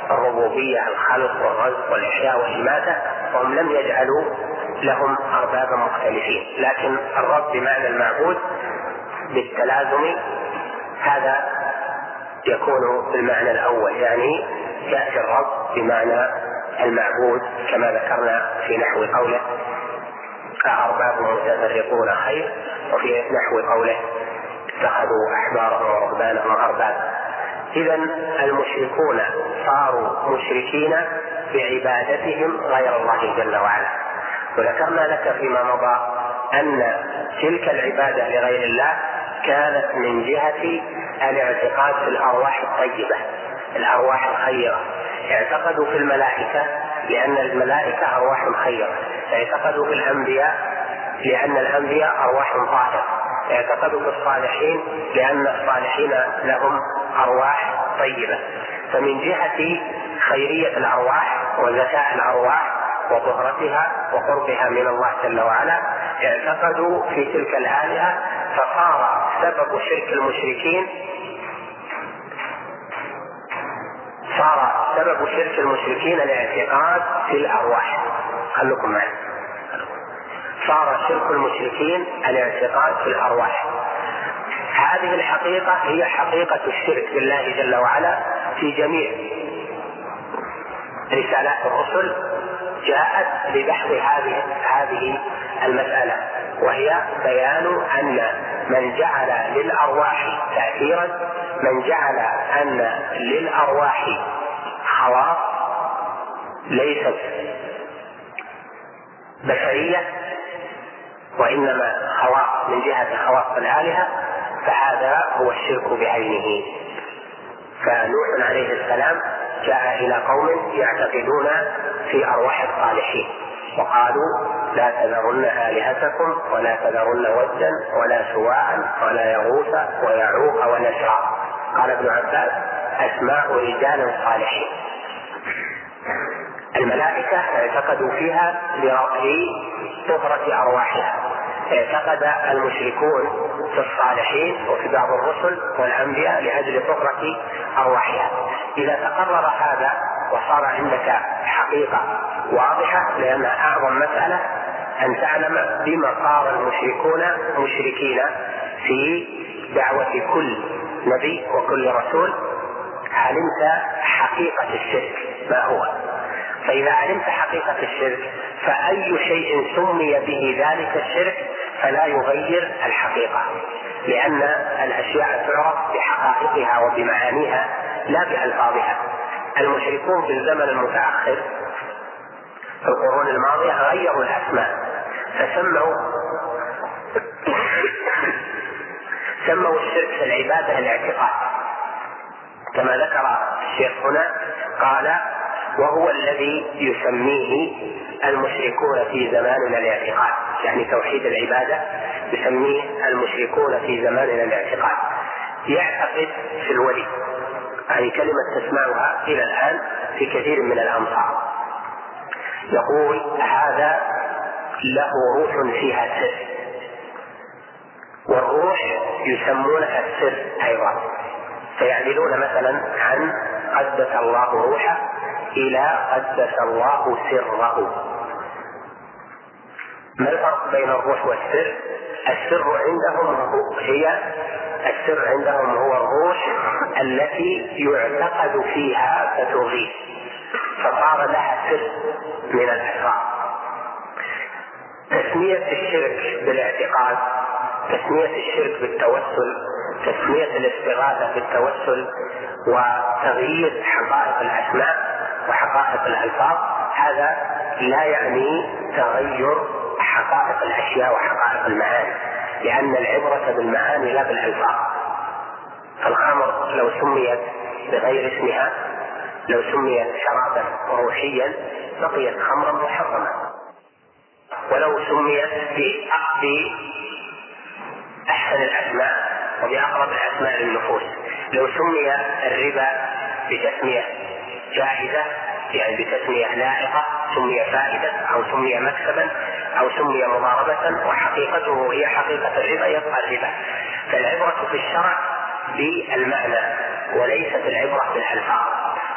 الربوبية، الخلق والرزق والإحياء والإماتة، وهم لم يجعلوا لهم أربابا مختلفين، لكن الرب بمعنى المعبود بالتلازم هذا يكون بالمعنى الأول، يعني يأتي الرب بمعنى المعبود كما ذكرنا في نحو قوله أأرباب متفرقون خير، وفي نحو قوله اتخذوا أحبارهم ورهبانهم أربابا. إذن المشركون صاروا مشركين بعبادتهم غير الله جل وعلا. وذكرنا لك فيما مضى أن تلك العبادة لغير الله كانت من جهة الاعتقاد في الأرواح الطيبة، الأرواح الخيرة. اعتقدوا في الملائكة لأن الملائكة أرواح خيرة، اعتقدوا في الأنبياء لأن الأنبياء أرواح طاهرة، اعتقدوا في الصالحين لأن الصالحين لهم أرواح طيبة. فمن جهة خيرية الأرواح وزكاة الأرواح وطهرتها وقربها من الله جل وعلا اعتقدوا في تلك الآلهة، فصار سبب شرك المشركين صار سبب شرك المشركين الاعتقاد في الأرواح. خلكم معي. صار شرك المشركين الاعتقاد في الأرواح. هذه الحقيقة هي حقيقة الشرك بالله جل وعلا في جميع رسالات الرسل، جاءت لبحث هذه هذه المسألة، وهي بيان أن من جعل للأرواح تأثيرا، من جعل أن للأرواح خواص ليست بشرية وإنما خواص من جهة خواص الآلهة، فهذا هو الشرك بعينه. فنوح عليه السلام جاء إلى قوم يعتقدون في أرواح الصالحين وقالوا لا تذرن آلهتكم ولا تذرن ودا ولا سواعا ولا يغوث ويعوق ونسرا. قال ابن عباس أسماء رجال صالحين. الملائكة اعتقدوا فيها لطهرة أرواحها، اعتقد المشركون في الصالحين وفي بعض الرسل والأنبياء لأجل طهرة أرواحها. إذا تقرر هذا وصار عندك حقيقة واضحة، لأنها أعظم مسألة أن تعلم بما صار المشركون مشركين في دعوة كل نبي وكل رسول، علمت حقيقة الشرك ما هو. فإذا علمت حقيقة الشرك فأي شيء سمي به ذلك الشرك فلا يغير الحقيقة، لأن الأشياء تعرف بحقائقها وبمعانيها لا بألفاظها. المشركون في الزمن المتأخر في القرون الماضية غيروا الأسماء، فسموا سموا الشرك في العبادة الاعتقاد، كما ذكر الشيخ هنا قال وهو الذي يسميه المشركون في زماننا الاعتقاد، يعني توحيد العبادة يسميه المشركون في زماننا الاعتقاد. يعتقد في الولي، هذه كلمة تسمعها إلى الآن في كثير من الأمصار، يقول هذا له روح فيها سر، والروح يسمونها السر أيضا، فيعدلون مثلا عن قدس الله روحه إلى قدس الله سره. ما الفرق بين الروح والسر؟ السر عندهم هي السر عندهم هو الروح التي يعتقد فيها فتغيث، فصار لها سر من الأسرار. تسمية الشرك بالاعتقاد، تسمية الشرك بالتوسل، تسمية الاستغاثة بالتوسل، وتغيير حقائق الأسماء وحقائق الألفاظ، هذا لا يعني تغير حقائق الأشياء وحقائق المعاني، لأن العبرة بالمعاني لا بالألفاظ. الخمر لو سميت بغير اسمها، لو سميت شرابا روحيا بقيت خمرا محرمة، ولو سميت بأحسن الأسماء وبأقرب الأسماء للنفوس، لو سمي الربا بتسمية جائزة يعني بتسمية لائقة، سمي فائدة أو سمي مكسبا أو سمي مضاربة وحقيقته هي حقيقة الربا يبقى الربا. فالعبرة في الشرع بالمعنى وليست العبرة بالألفاظ.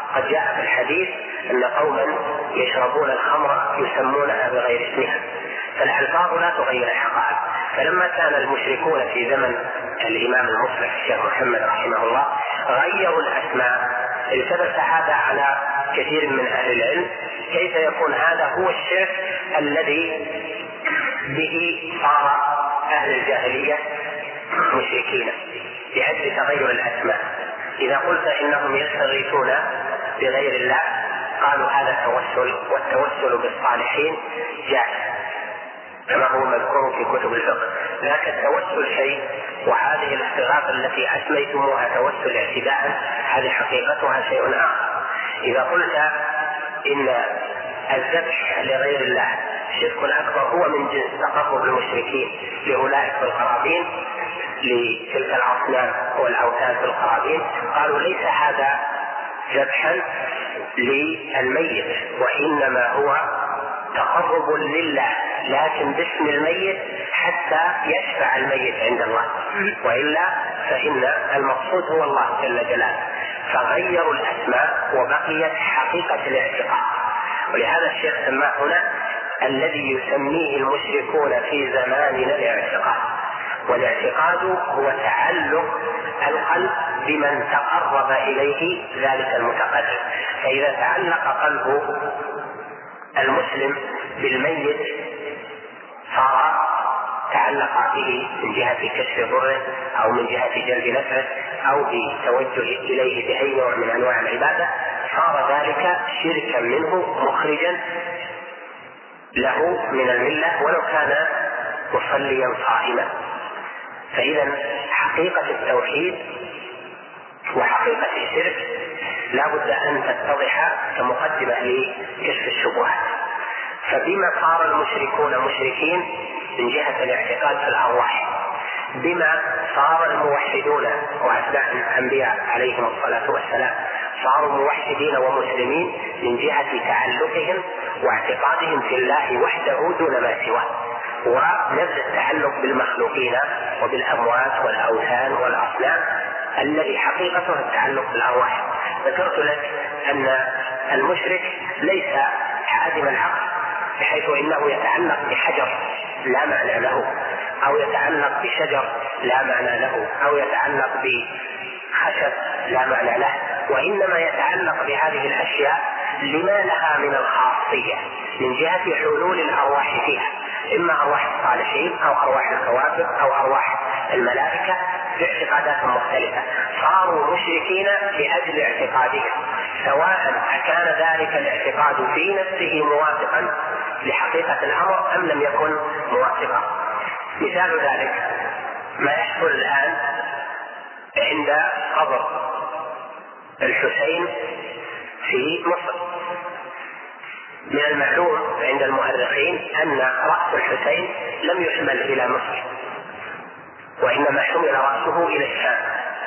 قد جاء في الحديث أن قوما يشربون الخمر يسمونها بغير اسمها، فالألفاظ لا تغير الحقائق. فلما كان المشركون في زمن الإمام المصلح الشيخ محمد رحمه الله غيروا الأسماء، التبس هذا على كثير من أهل العلم كيف يكون هذا هو الشرك الذي به صار أهل الجاهلية مشركين لأجل تغير الأسماء. إذا قلت إنهم يستغيثون بغير الله قالوا هذا توسل، والتوسل بالصالحين جائز كما هو مذكور في كتب الفقه، لكن التوسل شيء، وهذه الاستغاثة التي أسميتموها توسل اعتداء هذه حقيقتها شيء آخر. إذا قلت إن الذبح لغير الله شرك أكبر هو من جنس تقرب المشركين لأولئك القرابين لتلك الأصنام والأوثان في القرابين، قالوا ليس هذا ذبحا للميت وإنما هو تقرب لله لكن باسم الميت حتى يشفع الميت عند الله، وإلا فإن المقصود هو الله جل جلاله. فغيروا الأسماء وبقيت حقيقة الاعتقاد، ولهذا الشيخ سماه هنا الذي يسميه المشركون في زماننا الاعتقاد. والاعتقاد هو تعلق القلب بمن تقرب إليه ذلك المتقرب، فإذا تعلق قلب المسلم بالميت صار تعلق به من جهة كشف ضره أو من جهة جلب نفعه أو بتوجه إليه بأي نوع من أنواع العبادة، صار ذلك شركا منه مخرجا له من الملة ولو كان مصليا صائما. فإذا حقيقة التوحيد وحقيقة الشرك لا بد أن تتضح كمقدمة لكشف الشبهات. فبما صار المشركون مشركين من جهة الاعتقاد في الأرواح، بما صار الموحدون وأتباع الأنبياء عليهم الصلاة والسلام صاروا موحدين ومسلمين من جهة تعلقهم واعتقادهم في الله وحده دون ما سواه، ونبذ التعلق بالمخلوقين وبالأموات والأوثان والأصنام الذي حقيقته التعلق بالأرواح. ذكرت لك أن المشرك ليس عادم العقل بحيث إنه يتعلق بحجر لا معنى له، أو يتعلق بشجر لا معنى له، أو يتعلق بخشب لا معنى له، وإنما يتعلق بهذه الأشياء لما لها من الخاصية من جهة حلول الأرواح فيها، إما أرواح الصالحين أو أرواح الكواكب أو أرواح الملائكة باعتقادات مختلفة. صاروا مشركين لأجل اعتقادهم، سواء أكان ذلك الاعتقاد في نفسه موافقا لحقيقة الأمر أم لم يكن موافقا. مثال ذلك ما يحصل الآن عند قبر الحسين في مصر. من المعلوم عند المؤرخين أن رأس الحسين لم يحمل إلى مصر، وإنما حمل رأسه إلى الشام،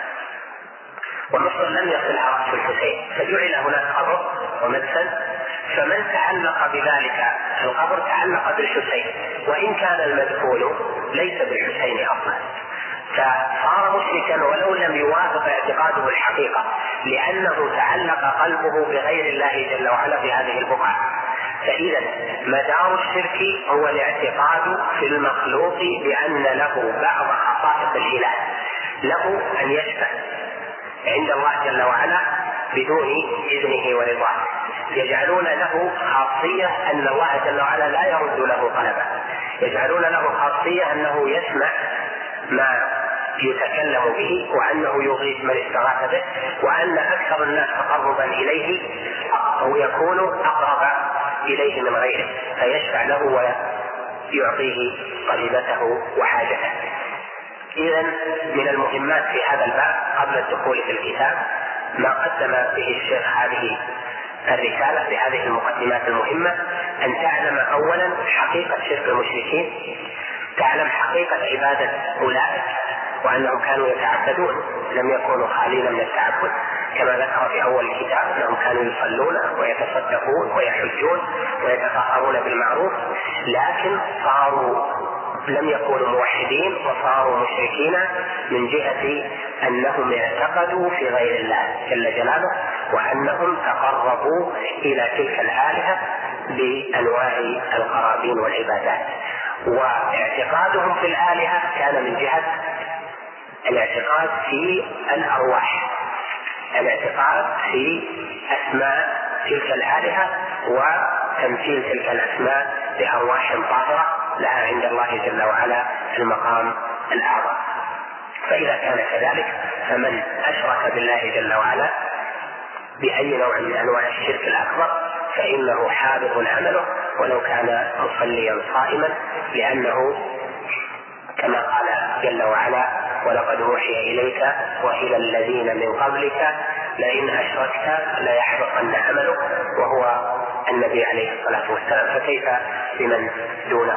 ومصر لم يصلها رأس الحسين، فجعل هناك قبر ومدفن، فمن تعلق بذلك القبر تعلق بالحسين وإن كان المدفون ليس بالحسين أصلا، فصار مشركا ولو لم يوافق اعتقاده الحقيقة لأنه تعلق قلبه بغير الله جل وعلا بهذه البقعة. فإذا مدار الشرك هو الاعتقاد في المخلوق بأن له بعض خصائص الإله، له أن يشفع عند الله جل وعلا بدون إذنه ورضاه، يجعلون له خاصية أن الله جل وعلا لا يرد له طلبه، يجعلون له خاصية أنه يسمع ما يتكلم به، وأنه يغيث من استغاث به، وأن أكثر الناس تقربا إليه أو يكون أقرب إليه من غيره فيشفع له ويعطيه طلبته وحاجته. إذن من المهمات في هذا الباب قبل الدخول في الكتاب ما قدم به الشيخ هذه الرسالة بهذه المقدمات المهمة، أن تعلم أولا حقيقة شرك المشركين، تعلم حقيقة عبادة أولئك وأنهم كانوا يتعبدون لم يكونوا خالين من التعبد، كما ذكر في أول الكتاب أنهم كانوا يصلون ويتصدقون ويحجون ويتفاخرون بالمعروف، لكن صاروا لم يكونوا موحدين وصاروا مشركين من جهة أنهم اعتقدوا في غير الله جل جلاله، وأنهم تقربوا إلى تلك الآلهة بأنواع القرابين والعبادات. واعتقادهم في الآلهة كان من جهة الاعتقاد في الأرواح، الاعتقاد في أسماء تلك الآلهة وتمثيل تلك الأسماء بأرواح طاهرة لها عند الله جل وعلا المقام الأعظم. فإذا كان كذلك فمن أشرك بالله جل وعلا بأي نوع من أنواع الشرك الأكبر فإنه حابط عمله ولو كان مصليا صائما، لأنه كما قال جل وعلا: ولقد أوحي إليك وإلى الذين من قبلك لئن أشركت ليحبطن عملك، وهو النبي عليه الصلاة والسلام، فكيف بمن دونه؟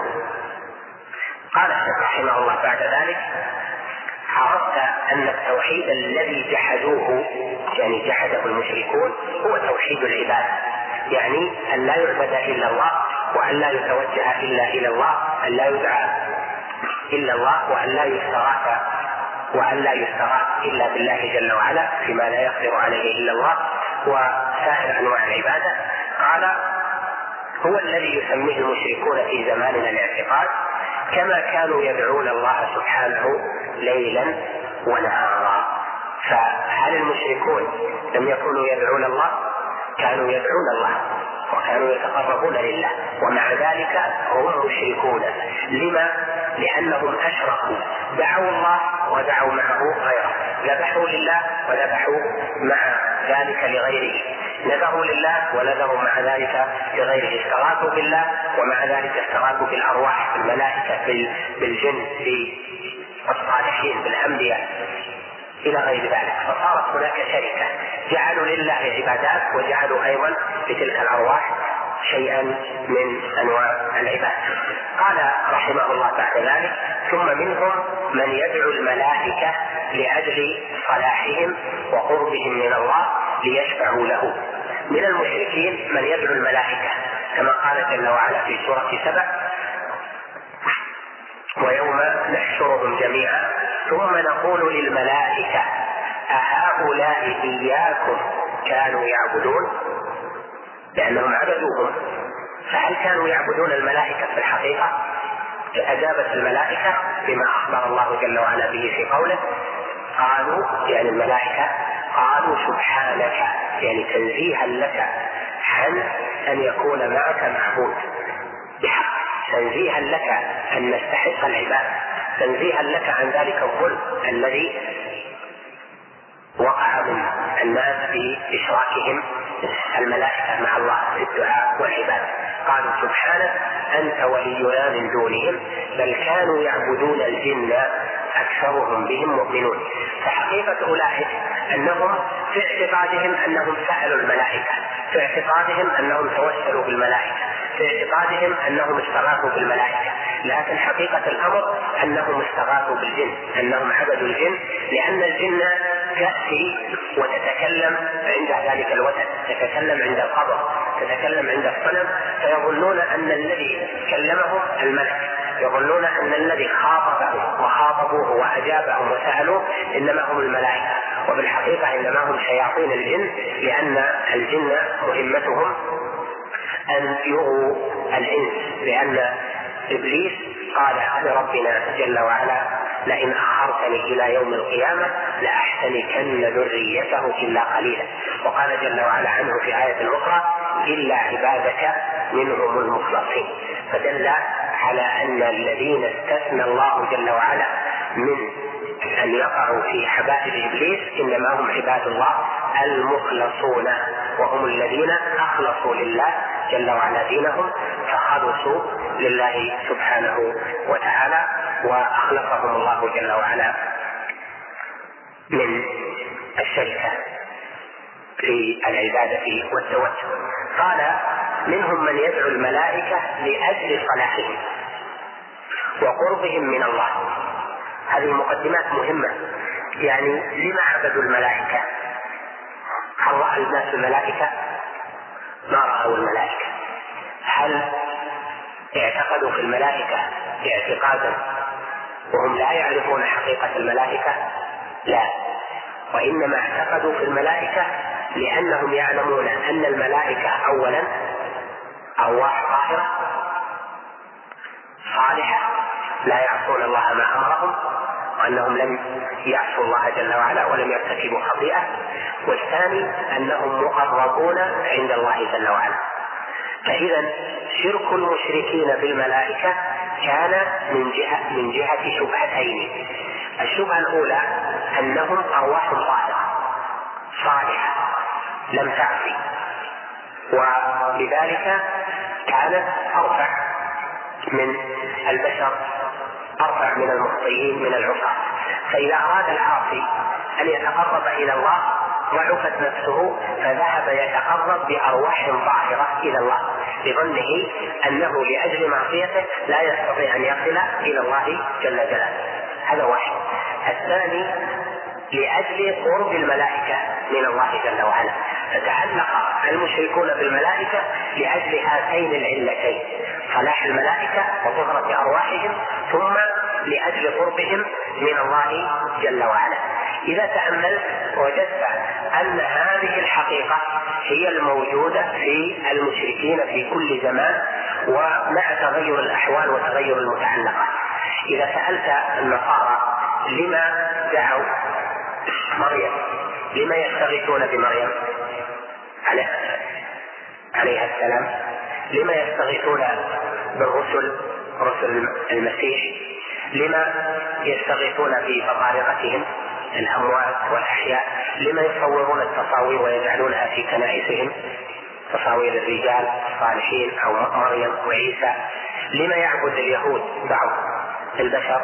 قال الشيخ رحمه الله بعد ذلك: عرفت أن التوحيد الذي جحدوه، يعني جحده المشركون، هو توحيد العباد، يعني أن لا يعبد إلا الله، وأن لا يتوجه إلا إلى الله، أن لا يدعى إلا الله، وأن لا يستغاث وأن لا يستغاث إلا بالله جل وعلا فيما لا يقدر عليه إلا الله، وسائر أنواع العبادة. قال: هو الذي يسميه المشركون في زماننا الاعتقاد، كما كانوا يدعون الله سبحانه ليلا ونهارا. فهل المشركون لم يكونوا يدعون الله؟ كانوا يدعون الله وكانوا يتقربون لله، ومع ذلك هم مشركون. لما؟ لأنهم أشركوا، دعوا الله ودعوا معه غيره، ذبحوا لله وذبحوا مع ذلك لغيره، نذروا لله ونذروا مع ذلك لغيره، استغاثوا بالله ومع ذلك استغاثوا بالأرواح، بالملائكة، بالجن، بالصالحين، بالأنبياء إلى غير ذلك. فصارت هناك شركة، جعلوا لله عبادات وجعلوا أيضا لتلك الأرواح شيئا من أنواع العبادة. قال رحمه الله بعد ذلك: ثم منهم من يدعو الملائكة لأجل صلاحهم وقربهم من الله ليشفعوا له. من المشركين من يدعو الملائكة، كما قال جل وعلا في سورة سبع: ويوم نحشرهم جميعا ثم نقول للملائكة أهؤلاء إياكم كانوا يعبدون، لأنهم عبدوهم. فهل كانوا يعبدون الملائكة في الحقيقة؟ فأجابت الملائكة بما أخبر الله جل وعلا به في قوله: قالوا، يعني الملائكة قالوا سبحانك، يعني تنزيها لك عن أن يكون معك معبود بحق، تنزيها لك أن نستحق العبادة، تنزيها لك عن ذلك الظلم الذي وقع من الناس بإشراكهم الملائكة مع الله في الدعاء والعبادة. قالوا سبحانك أنت ولينا من دونهم بل كانوا يعبدون الجن أكثرهم بهم مؤمنون. فحقيقة أولئك أنهم في اعتقادهم أنهم سألوا الملائكة، في اعتقادهم أنهم توسلوا بالملائكة، في اعتقادهم أنهم استغاثوا بالملائكة، لكن حقيقة الأمر أنهم استغاثوا بالجن، أنهم عبدوا الجن، لأن الجن تأتي وتتكلم عند ذلك الوثن، تتكلم عند القبر، تتكلم عند الصنم، فيظنون أن الذي كلمهم الملك، يظنون أن الذي خاطبهم وخاطبوه وأجابهم وسألوه إنما هم الملائكة، وبالحقيقة إنما هم شياطين الجن، لأن الجن مهمتهم أن يغوا الإنس، لأن إبليس قال لربنا جل وعلا: لئن أخرتني إلى يوم القيامة لأحتنكن ذريته إلا قليلا. وقال جل وعلا عنه في آية أخرى: إلا عبادك منهم المخلصين. فدل على أن الذين استثنى الله جل وعلا من أن يقعوا في حبائل إبليس إنما هم عباد الله المخلصون، وهم الذين أخلصوا لله جل وعلا دينهم، فخلصوا لله سبحانه وتعالى، وأخلصهم الله جل وعلا من الشركة في العبادة والتوسل. قال: منهم من يدعو الملائكة لأجل صلاحهم وقربهم من الله. هذه مقدمات مهمة. يعني لما عبدوا الملائكة؟ هل رأى الناس الملائكة؟ ما رأوا الملائكة. هل اعتقدوا في الملائكة اعتقادا وهم لا يعرفون حقيقة الملائكة؟ لا، وإنما اعتقدوا في الملائكة لأنهم يعلمون أن الملائكة أولا أرواح طاهرة صالحة لا يعصون الله ما أمرهم، وأنهم لم يعصوا الله جل وعلا ولم يرتكبوا خطيئة، والثاني أنهم مقربون عند الله جل وعلا. فإذا شرك المشركين بالملائكة كان من جهة من جهة شبهتين. الشبهة الأولى أنهم أرواح طاهرة صالحة لم تعصي، ولذلك كانت أرفع من البشر، أرفع من المخطئين من العصاة. فإذا أراد العاصي أن يتقرب إلى الله ضعفت نفسه فذهب يتقرب بأرواح طاهرة إلى الله بظنه أنه لأجل معصيته لا يستطيع أن يصل إلى الله جل جلاله. هذا واحد. الثاني لأجل قرب الملائكة من الله جل وعلا، فتعلق المشركون بالملائكة لأجل هاتين العلتين: صلاح الملائكة وطهرة أرواحهم، ثم لأجل قربهم من الله جل وعلا. إذا تأملت وجدت أن هذه الحقيقة هي الموجودة في المشركين في كل زمان ومع تغير الأحوال وتغير المتعلقات. إذا سألت النصارى لما دعوا مريم، لما يستغيثون بمريم عليها السلام، لما يستغيثون بالرسل رسل المسيح، لما يستغيثون في بطارقتهم الأموات والأحياء، لما يصورون التصاوير ويجعلونها في كنائسهم تصاوير الرجال الصالحين أو مريم وعيسى، لما يعبد اليهود بعض البشر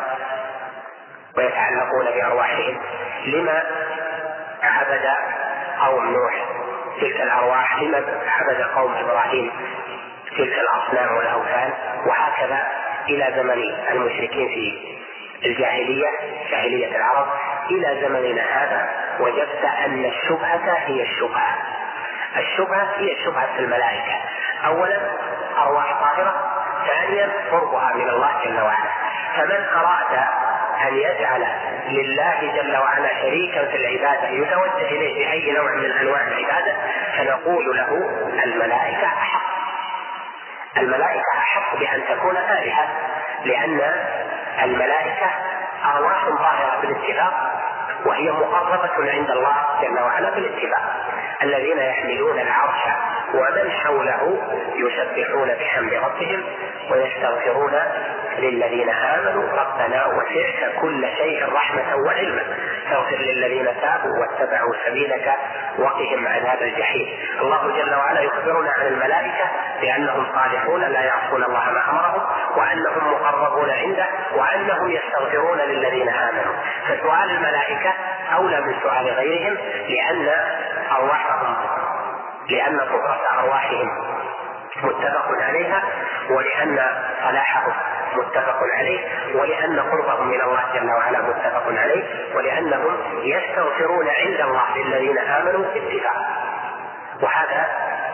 ويتعلقون بأرواحهم، لما عبد قوم نوح تلك الأرواح، لما عبد قوم إبراهيم تلك الأصنام والأوثان، وهكذا إلى زمن المشركين في الجاهلية جاهلية العرب إلى زمننا هذا. وجدت أن الشبهة هي الشبهة الشبهة هي الشبهة في الملائكة. أولا أرواح طاهرة، ثانيا قربها من الله جل وعلا. فمن أراد أن يجعل لله جل وعلا شريكا في العبادة يتوجه إليه بأي نوع من أنواع العبادة فنقول له الملائكة أحق الملائكة أحق بأن تكون آلهة، لأن الملائكة أرواح طاهرة بالاتفاق وهي مقربة عند الله جل وعلا بالاتفاق. الذين يحملون العرش ومن حوله يسبحون بحمد ربهم ويستغفرون للذين آمنوا ربنا وسعت كل شيء رحمة وعلما فاغفر للذين تابوا واتبعوا سبيلك وقهم عذاب الجحيم. الله جل وعلا يخبرنا عن الملائكة بأنهم صالحون لا يعصون الله ما أمرهم، وأنهم مقربون عنده، وأنهم يستغفرون للذين آمنوا. فسؤال الملائكة أولى من سؤال غيرهم، لأن أرواحهم لأن طهرة أرواحهم متفق عليها، ولأن صلاحهم متفق عليه، ولأن قربهم من الله جل وعلا متفق عليه، ولأنهم يستغفرون عند الله للذين آمنوا اتفاقا. وهذا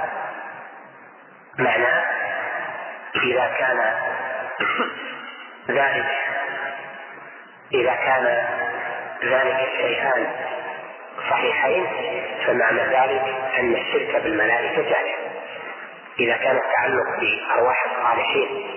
معناه إذا كان ذلك إذا كان ذلك الشيئان صحيحين فمعنى ذلك أن الشرك بالملائكة جائز. إذا كان التعلق بأرواح الصالحين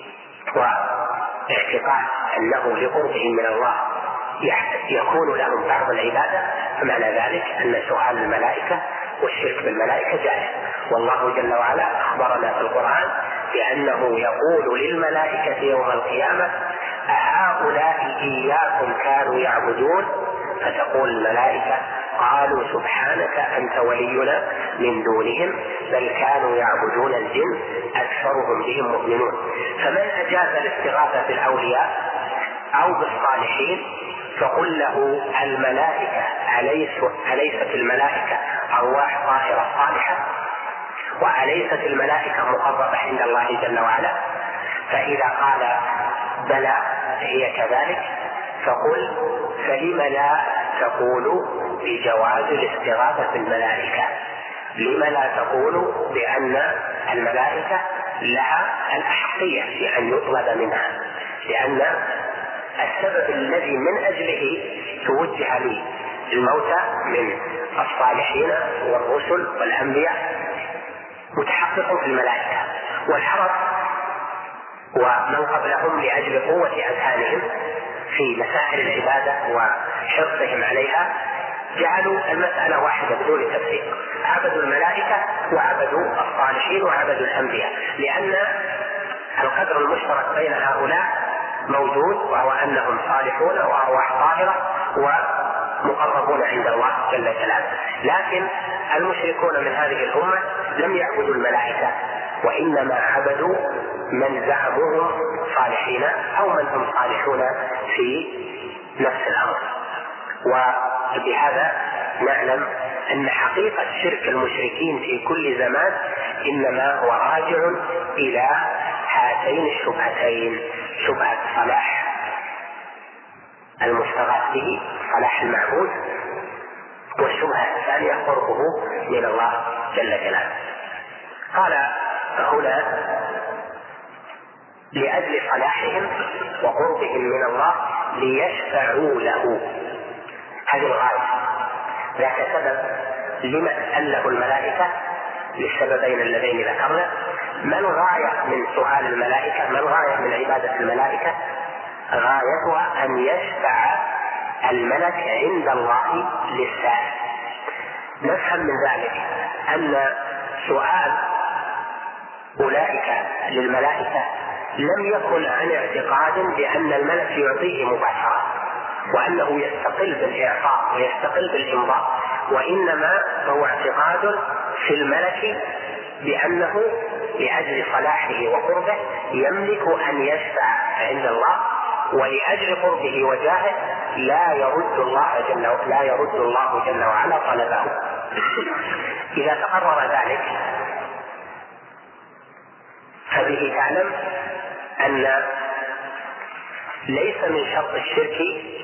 واعتقاد أنه لقربهم من الله يكون لهم بعض العبادة فمعنى ذلك أن سؤال الملائكة والشرك بالملائكة جائز. والله جل وعلا أخبرنا في القرآن بأنه يقول للملائكة يوم القيامة أهؤلاء إياكم كانوا يعبدون؟ فتقول الملائكة قالوا سبحانك أنت ولينا من دونهم بل كانوا يعبدون الجن أكثرهم بهم مؤمنون. فمن أجاز الاستغاثة بالأولياء أو بالصالحين فقل له الملائكة أليست الملائكة أرواح طاهرة صالحة؟ وأليست الملائكة مقربة عند الله جل وعلا؟ فإذا قال بلى هي كذلك فقل فلم لا تقول بجواز الاستغاثة بالملائكة؟ لم لا تقول بأن الملائكة لها الأحقية في أن يطلب منها، لأن السبب الذي من أجله توجه لي الموتى من الصالحين والرسل والأنبياء متحقق في الملائكة، والعرب ومن قبلهم لأجل قوة أذهانهم في مسائل العبادة وحرصهم عليها جعلوا المسألة واحدة بدون تفريق، عبدوا الملائكة وعبدوا الصالحين وعبدوا الأنبياء، لأن القدر المشترك بين هؤلاء موجود، وهو أنهم صالحون وأرواح طاهرة ومقربون عند الله جل جلاله. لكن المشركون من هذه الأمة لم يعبدوا الملائكة، وإنما عبدوا من زعموهم صالحين أو من هم صالحون في نفس الأمر. وبهذا نعلم أن حقيقة شرك المشركين في كل زمان إنما هو راجع إلى هاتين الشبهتين، شبهة صلاح المستغاث به صلاح المعبود، والشبهة الثانية قربه من الله جل جلاله. قال هنا لأجل صلاحهم وقربهم من الله ليشفعوا له، هذه الغاية. ذاك سبب لما أله الملائكة للسببين اللذين ذكرنا. ما الغاية من سؤال الملائكة؟ ما الغاية من عبادة الملائكة؟ غايتها أن يشفع الملك عند الله للسائل. نفهم من ذلك أن سؤال أولئك للملائكة لم يكن عن اعتقاد بأن الملك يعطيه مباشرة وأنه يستقل بالإعطاء ويستقل بالإمضاء، وإنما هو اعتقاد في الملك بأنه لأجل صلاحه وقربه يملك أن يشفع عند الله، ولأجل قربه وجاهه لا يرد الله جل لا يرد الله جل وعلا طلبه. إذا تقرر ذلك فبه تعلم أن ليس من شرط الشرك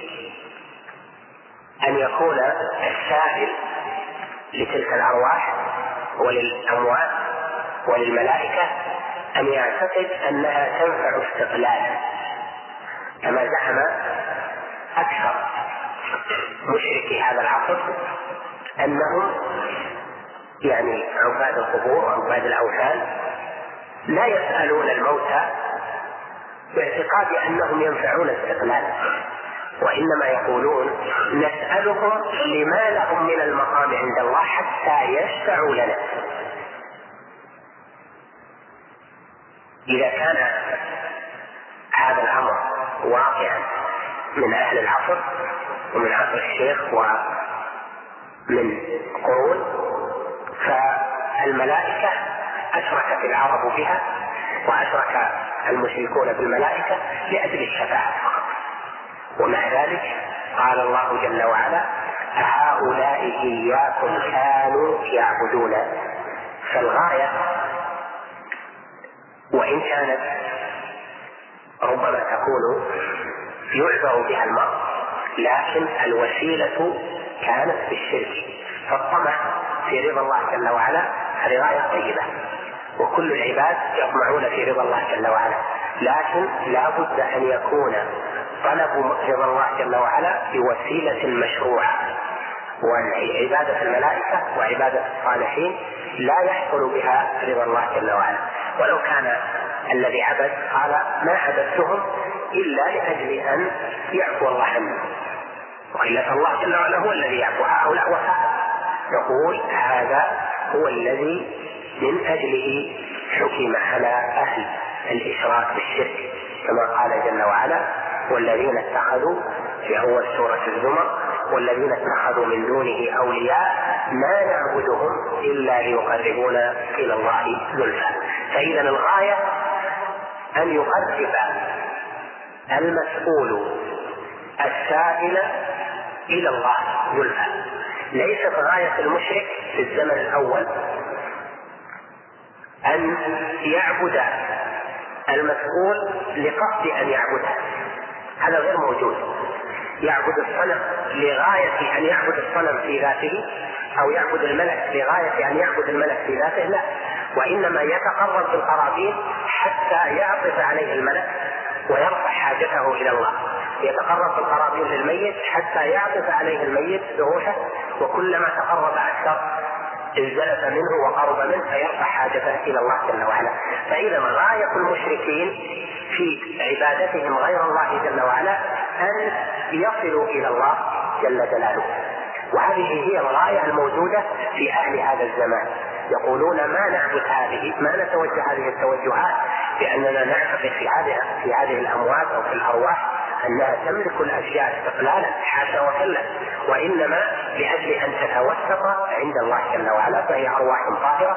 أن يكون السائل لتلك الأرواح وللأموات وللملائكة أن يعتقد أنها تنفع استقلالا، كما زعم أكثر مشركي هذا العصر أنهم يعني عباد القبور وعباد الأوثان لا يسألون الموتى باعتقاد أنهم ينفعون استقلالا، وإنما يقولون نسألهم لما لهم من المقام عند الله حتى يشفعوا لنا. إذا كان هذا الأمر واقعا من أهل العصر ومن عصر الشيخ ومن قرون، فالملائكة أشركت العرب بها وأشرك المشركون بالملائكة لأجل الشفاعة فقط. ومع ذلك قال الله جل وعلا أهؤلاء إياكم كانوا يعبدون. فالغاية وإن كانت ربما تكون يعذر بها المرء، لكن الوسيلة كانت بالشرك، فالطمع في رضا الله جل وعلا هذه غاية طيبة، وكل العباد يطمعون في رضا الله جل وعلا، لكن لا بد أن يكون طلب رضا الله جل وعلا بوسيلة مشروعة. وعبادة الملائكة وعبادة الصالحين لا يحصل بها رضا الله جل وعلا. ولو كان الذي عبد قال ما عبدتهم إلا لأجل أن يعفو الله عنه، وإلا الله جل وعلا هو الذي يعفو هؤلاء وهؤلاء، نقول هذا هو الذي من أجله حكم على أهل الإشراك بالشرك، كما قال جل وعلا والذين اتخذوا في أول سورة الزمر والذين اتخذوا من دونه أولياء ما نعبدهم إلا ليقربونا إلى الله زلفى. فإذا الغاية أن يقرب المسؤول السائل إلى الله زلفى. ليست غاية المشرك في الزمن الأول أن يعبد المسؤول لقصد أن يعبده، هذا غير موجود. يعبد الصنم لغاية أن يعبد الصنم في ذاته، أو يعبد الملك لغاية أن يعبد الملك في ذاته، لا، وإنما يتقرب بالقرابين حتى يعطف عليه الملك ويرفع حاجته إلى الله. يتقرب بالقرابين للميت حتى يعطف عليه الميت بروحه، وكلما تقرب أكثر ازدلف منه وقرب منه فيرفع حاجته إلى الله جل وعلا. فإذا غاية المشركين في عبادتهم غير الله جل وعلا أن يصلوا إلى الله جل جلاله، وهذه هي الغاية الموجودة في أهل هذا الزمان. يقولون ما نعبد هذه، ما نتوجه هذه التوجهات بأننا نعتقد في هذه في هذه الأموات أو في الأرواح أنها تملك الأشياء استقلالا، حاشا وكلا، وإنما لأجل أن تتوسط عند الله جل وعلا، فهي أرواح طاهرة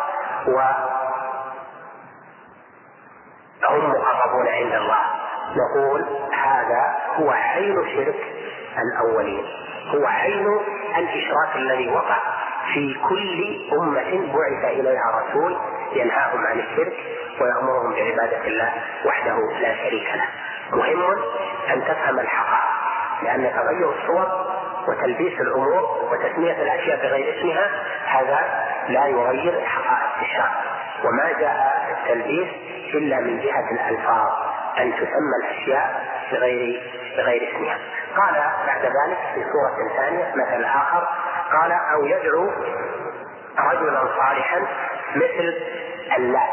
وهم مقربون عند الله. نقول هذا هو عين شرك الأولين، هو عين الإشراك الذي وقع في كل أمة بعث إليها رسول ينهاهم عن الشرك ويأمرهم بعبادة الله وحده لا شريك له. مهم أن تفهم الحقائق، لأن تغير الصور وتلبيس الأمور وتسمية الأشياء بغير اسمها هذا لا يغير حقائق الشرع، وما جاء التلبيس إلا من جهة الألفاظ أن تسمى الأشياء بغير بغير اسمها. قال بعد ذلك في سورة ثانية مثل آخر، قال أو يدعو رجلا صالحا مثل اللات.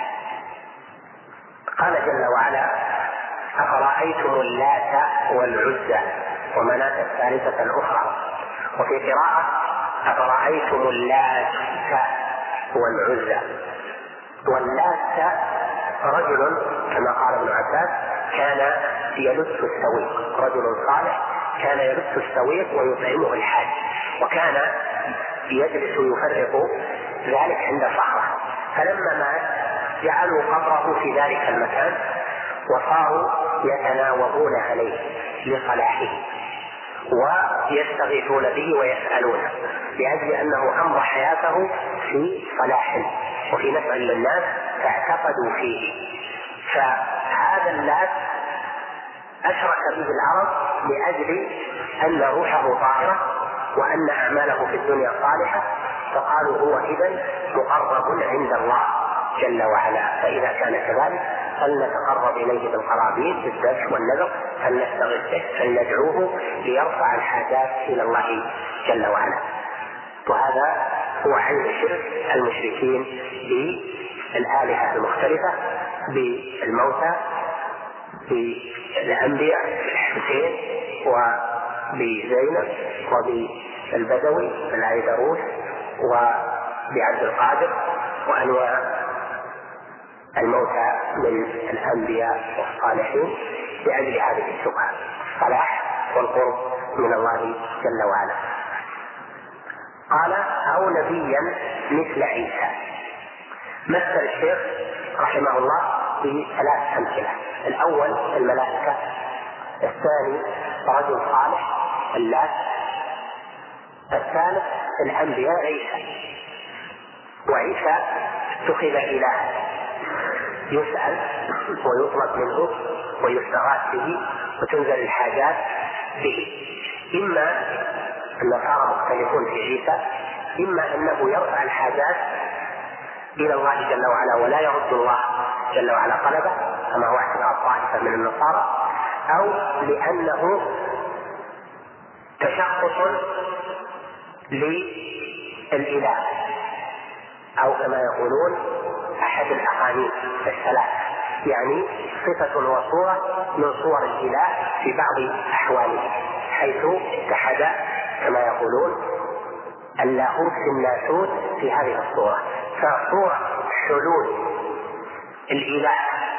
قال جل وعلا أفرأيتم اللات والعزى ومناة الثالثة الأخرى، وفي قراءة أفرأيتم اللات والعزى. واللات رجل كما قال ابن عباس كان يلت السويق، رجل صالح كان يلت السويق ويطعمه الحاج، وكان يجلس يفرق ذلك عند صخرة، فلما مات جعلوا قبره في ذلك المكان وصاروا يتناوبون عليه لصلاحه ويستغيثون به ويسألونه لأجل أنه أمضى حياته في صلاح وفي نفع للناس فاعتقدوا فيه. فهذا اللات أشرك به العرب لأجل أن روحه طاهرة وأن أعماله في الدنيا صالحة، فقالوا هو إذن مقرب عند الله جل وعلا، فإذا كان كذلك فلنتقرب إليه بالقرابين بالذبح والنذر، فلنستغيث به، فلندعوه ليرفع الحاجات إلى الله جل وعلا. وهذا هو عين شرك المشركين بالآلهة المختلفة، بالموتى، بالأنبياء، بالحسين وبزينب وبالبدوي بالعيدروس وبعبد القادر وأنواع الموتى من الأنبياء والصالحين لأجل هذه الشبهة الصلاح والقرب من الله جل وعلا. قال أو نبيا مثل عيسى. مثل الشيخ رحمه الله بثلاث أمثلة: الأول الملائكة، الثاني رجل صالح اللات، الثالث الأنبياء عيسى. وعيسى اتخذ إلها يسأل ويطلب منه ويستغاث به وتنزل الحاجات به. إما النصارى مختلفون في عيسى، إما أنه يرفع الحاجات إلى الله جل وعلا ولا يرد الله جل وعلا طلبه كما هو اعتقاد طائفة من النصارى، أو لأنه تشخص للإله، أو كما يقولون أحد الأقانيم الثلاث، يعني صفة وصورة من صور الإله في بعض أحواله، حيث اتحد كما يقولون اللاهوت في الناسوت في هذه الصورة. فصورة حلول الإله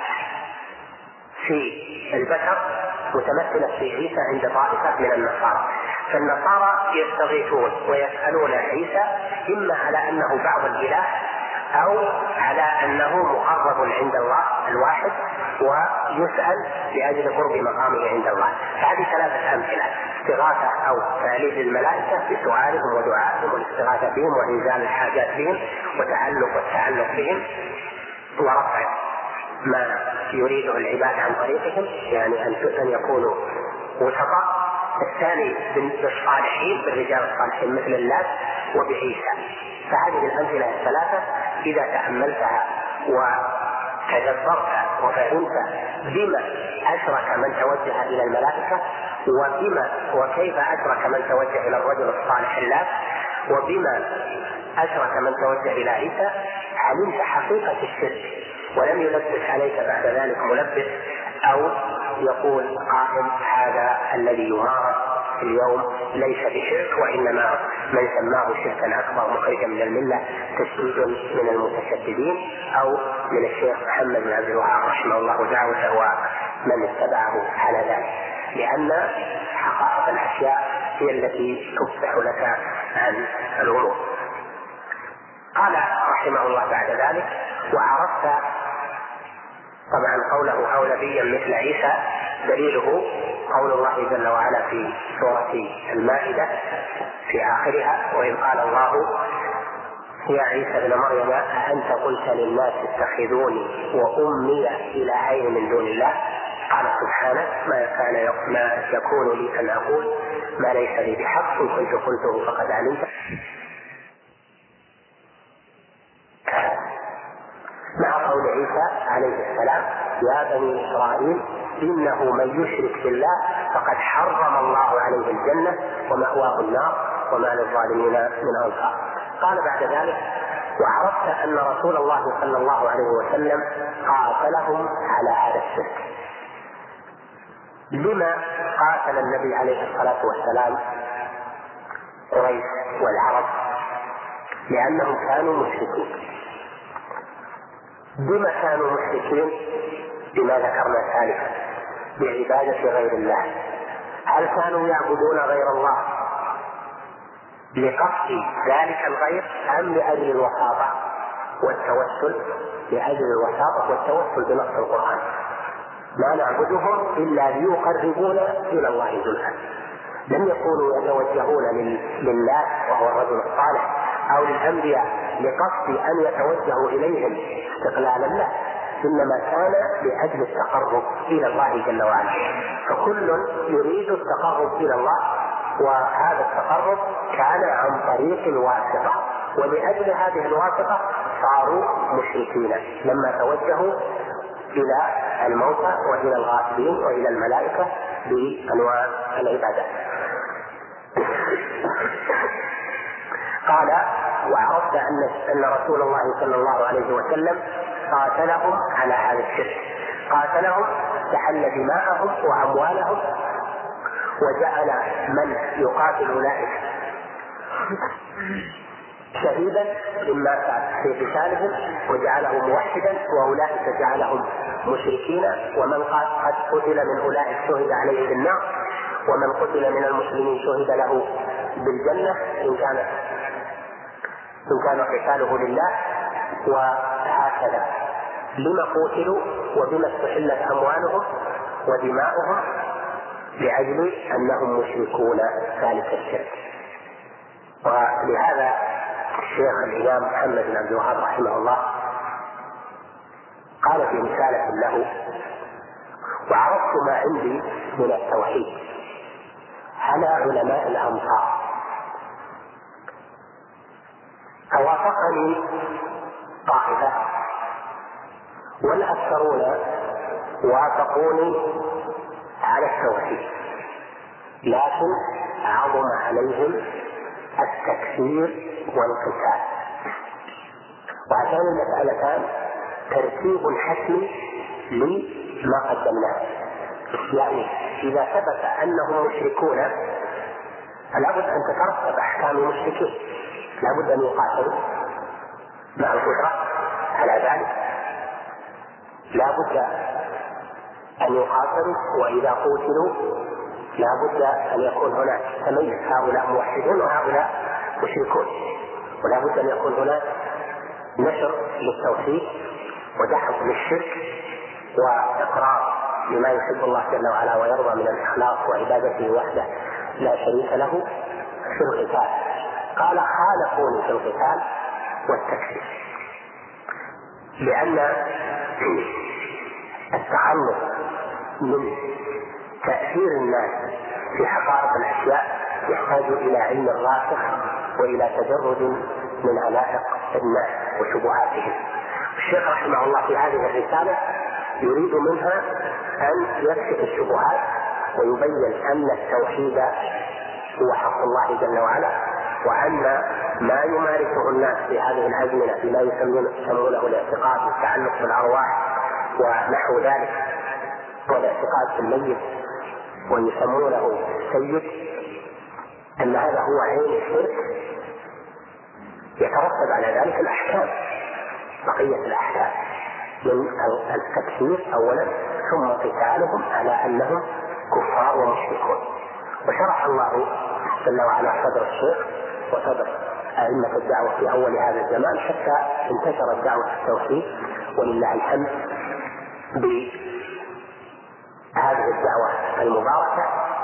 في البشر متمثلة في عيسى عند طائفة من النصارى. فالنصارى يستغيثون ويسألون عيسى إما على أنه بعض الإله أو على أنه مقرب عند الله الواحد ويسأل لأجل قرب مقامه عند الله. هذه ثلاثة أمثلة: استغاثة أو تأليف الملائكة بسؤالهم ودعائهم والاستغاثة بهم وإنزال الحاجات بهم وتعلق والتعلق بهم ورفع ما يريده العباد عن طريقهم، يعني أن يكونوا وسطاء. الثاني بالصالحين بالرجال الصالحين مثل اللات وبعيسى. فهذه الأمثلة الثلاثة إذا تأملتها وتدبرت وفهمت بما أشرك من توجه إلى الملائكة، وبما وكيف أشرك من توجه إلى الرجل الصالح الله، وبما أشرك من توجه إلى عيسى، علمت حقيقة الشرك، ولم يلبس عليك بعد ذلك ملبس أو يقول قائل هذا الذي يمارس اليوم ليس بشرك، وإنما من سماه شركا أكبر مخرجا من الملة تشديد من المتشددين أو من الشيخ محمد بن عبد الوهاب رحمه الله دعوته ومن اتبعه على ذلك، لأن حقائق الأشياء هي التي تفتح لك عن الغرور. قال رحمه الله بعد ذلك: وعرفت طبعا قوله أو نبيا مثل عيسى دليله قول الله جل وعلا في سورة المائدة في آخرها: وإذ قال الله يا عيسى ابن مريم أأنت قلت للناس اتخذوني وأمي إلهين من دون الله قال سبحانه ما كان ما يكون لي أن أقول ما ليس لي بحق إن كنت قلته فقد علمت. مع قول عيسى عليه السلام: يا بني إسرائيل إنه من يشرك بالله فقد حرم الله عليه الجنة ومأواه النار وما للظالمين من أنصار. قال بعد ذلك: وعرفت أن رسول الله صلى الله عليه وسلم قاتلهم على هذا الشرك. لما قاتل النبي عليه الصلاة والسلام قريش والعرب؟ لأنهم كانوا مشركين. بما كانوا مشركين؟ بما ذكرنا سالفا، بعبادة غير الله. هل كانوا يعبدون غير الله لقصد ذلك الغير أم لأجل الوساطة والتوسل؟ لأجل الوساطة والتوسل بنص القرآن: ما نعبدهم إلا ليقربونا إلى الله زلفى. لم يكونوا يتوجهون لله وهو الرجل الصالح أو للأنبياء لقصد أن يتوجهوا إليهم استقلالا له، إنما كان لأجل التقرب إلى الله جل وعلا. فكل يريد التقرب إلى الله، وهذا التقرب كان عن طريق الواسطة، ولأجل هذه الواسطة صاروا مشركين لما توجهوا إلى الموتى وإلى الغائبين وإلى الملائكة بأنواع العبادات. قال: وعرفت أن أن رسول الله صلى الله عليه وسلم قاتلهم على هذا الشرك. قاتلهم استحل دماءهم وأموالهم، وجعل من يقاتل أولئك شهيدا مما في قتالهم، وجعله موحدا، وأولئك جعلهم مشركين. ومن قد قتل من أولئك شهد عليه بالنار، ومن قتل من المسلمين شهد له بالجنة إن كان إن كان قتاله لله. وهكذا لما قتلوا وبما استحلت أموالهم ودماؤهم؟ لأجل أنهم مشركون ذلك الشرك. ولهذا الشيخ الإمام محمد بن عبد الوهاب رحمه الله قال في رسالة له: وعرفت ما عندي من التوحيد على علماء الأمصار، فوافقني طائفة والأكثرون وافقوني على التوحيد، لكن عظم عليهم التكفير والقتال. وعشان المسألتان ترتيب حتمي لما قدمناه، يعني إذا ثبت أنهم مشركون لابد أن تترتب أحكام المشركين، لابد أن يقاتلوا مع القدرة على ذلك، لابد أن يقاتلوا، وإذا قتلوا لابد أن يكون هناك تمييز، هؤلاء موحدون وهؤلاء مشركون، ولابد أن يكون هناك نشر للتوحيد ودحض للشرك وإقرار لما يحب الله جل وعلا ويرضى من الإخلاص وعبادته وحده لا شريك له في القتال. قال: خالفوني في القتال والتكفير، لأن التخلص من تأثير الناس في حقائق الأشياء يحتاج إلى علم راسخ وإلى تجرد من علائق الناس. وشبهاتهم. الشيخ رحمه الله في هذه الرسالة يريد منها أن يكشف الشبهات ويبين أن التوحيد هو حق الله جل وعلا، وأن ما يمارسه الناس في هذه الأزمنة بما يسمونه الاعتقاد والتعلق بالأرواح ونحو ذلك والاعتقاد في الميت ويسمونه السيد، أن هذا هو عين الشرك يترتب على ذلك الأحكام، بقية الأحكام من التكفير أولا ثم قتالهم على أنهم كفار ومشركون. وشرح الله جل وعلا صدر الشيخ وصدر أئمة الدعوة في أول هذا الزمان حتى انتشرت دعوة التوحيد ولله الحمد بهذه الدعوة المباركة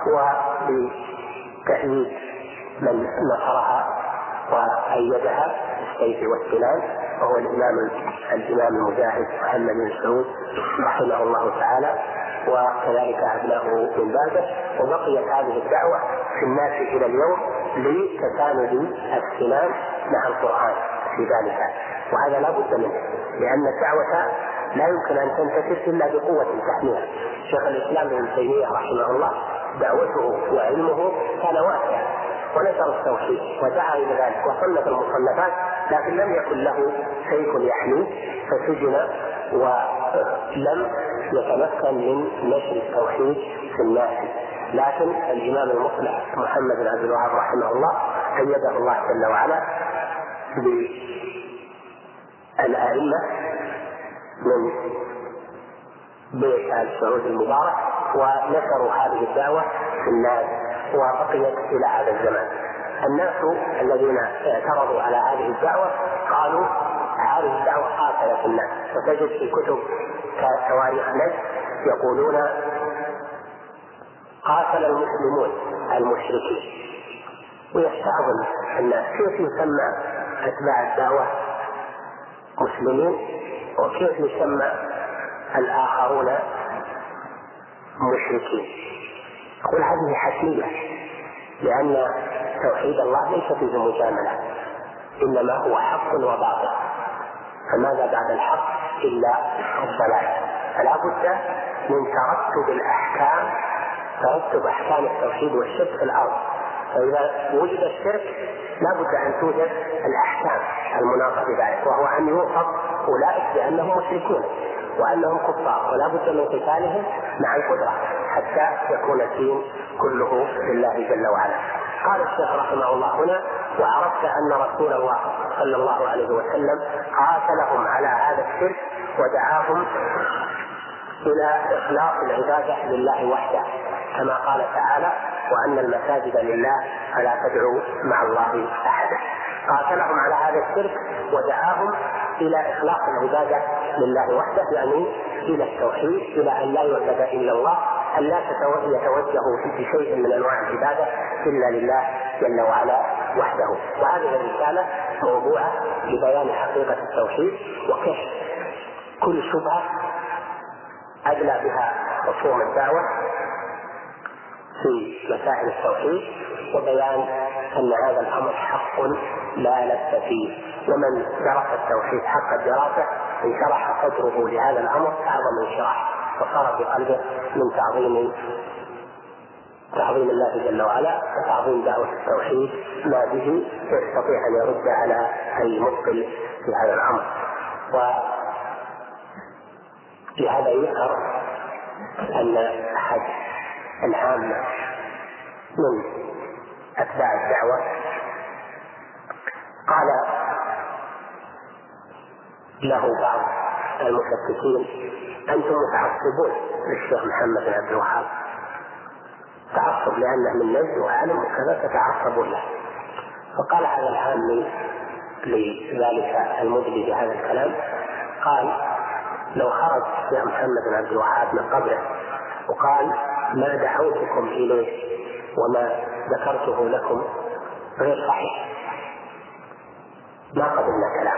وبتأييد من نصرها وأيدها بالسيف والسنان، وهو الإمام الإمام المجاهد محمد بن سعود رحمه الله تعالى، وكذلك أبناؤه من بعده. وبقيت هذه الدعوة في الناس إلى اليوم لتساند السنان مع القرآن في ذلك، وهذا لا بد منه، لأن الدعوة لا يمكن أن تنتشر إلا بقوة تحميها. شيخ الإسلام ابن تيمية رحمه الله دعوته وعلمه كان واسعا ونشر التوحيد ودعا إلى ذلك وصنف المصنفات، لكن لم يكن له سيف يحميه فسجن ولم يتمكن من نشر التوحيد في الناس. لكن الإمام المصلح محمد بن عبد الوهاب رحمه الله أيده الله جل وعلا بالأئمة من بيت آل سعود المبارك ونشروا هذه الدعوة في الناس وبقيت إلى هذا الزمان. الناس الذين اعترضوا على هذه الدعوة قالوا هذه الدعوة قاتلت الناس، وتجد في كتب كتواريخ نجد يقولون قاتل المسلمون المشركين، ويستعظم الناس كيف يسمى أتباع الدعوة مسلمين وكيف يسمى الآخرون مشركين. أقول هذه حتمية، لأن توحيد الله ليس فيه مجاملة، إنما هو حق وباطل، فماذا بعد الحق إلا الضلال؟ فلا بد من ترتب الأحكام، ترتب أحكام التوحيد والشرك في الأرض. فإذا وجد الشرك لا بد أن توجد الأحكام المناطة بذلك، وهو أن يوصف أولئك بأنهم مشركون وأنهم كفار، ولا بد من قتالهم مع القدرة حتى يكون الدين كله لله جل وعلا. قال الشيخ رحمه الله هنا: وعرفت أن رسول الله صلى الله عليه وسلم قاتلهم على هذا الشرك ودعاهم إلى إخلاص العبادة لله وحده، كما قال تعالى: وأن المساجد لله فلا تدعوا مع الله أحدا. قاتلهم على هذا الشرك ودعاهم إلى إخلاص العبادة لله وحده، يعني إلى التوحيد، إلى أن لا يعبد إلا الله، أن لا يتوجهوا في شيء من أنواع العبادة إلا لله جل وعلا وحده. وهذه الرسالة موضوعة لبيان حقيقة التوحيد وكشف كل شبهة أدلى بها خصوم الدعوة في مسائل التوحيد، وبيان أن هذا الأمر حق لا لبس فيه، ومن درس التوحيد حق الدراسة انشرح صدره لهذا الأمر أعظم انشراح، فصار في قلبه من تعظيم تعظيم الله جل وعلا وتعظيم دعوة التوحيد ما به يستطيع أن يرد على أي مبطل في هذا الأمر. ولهذا يذكر أن أحد العامة من أتباع الدعوة قال له بعض المشككين: أنتم متعصبون للشيخ محمد بن عبد الوهاب، تعصب لأنه من نجد وعالم وكذا تتعصبون له. فقال هذا العامي لذلك المدلي بهذا الكلام، قال: لو خرج الشيخ محمد بن عبد الوهاب من قبره وقال: ما دعوتكم إليه وما ذكرته لكم غير صحيح، ما قبلنا كلام،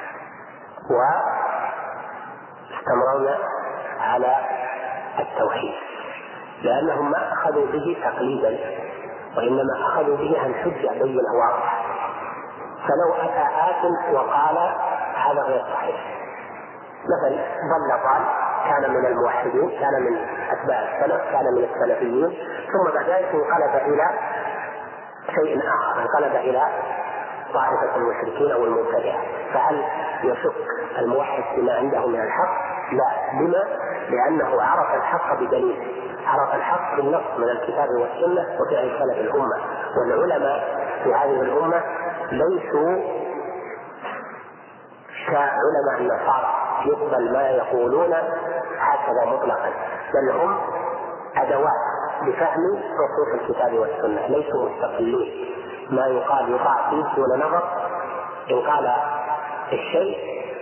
واستمرنا على التوحيد، لأنهم ما أخذوا به تقليدا وإنما أخذوا به عن حجة بينة واضحة. فلو أتى آت وقال: هذا غير صحيح. مثلا ضل ضال كان من الموحدين، كان من أتباع السلف، كان من السلفيين، ثم بعد ذلك انقلب إلى شيء آخر، انقلب إلى طائفة المشركين أو المبتدعة، فهل يشك الموحد بما عنده من الحق؟ لا. لما؟ لأنه عرف الحق بدليل، عرف الحق بالنص من الكتاب والسنة وفعل سلف الأمة. والعلماء في هذه الأمة ليسوا كعلماء النصارى يقبل ما يقولون هكذا مطلقا، بل هم أدوات لفهم نصوص الكتاب والسنة، ليسوا مستقلين. ما يقال يطاع فيه دون نظر، إن قال الشيء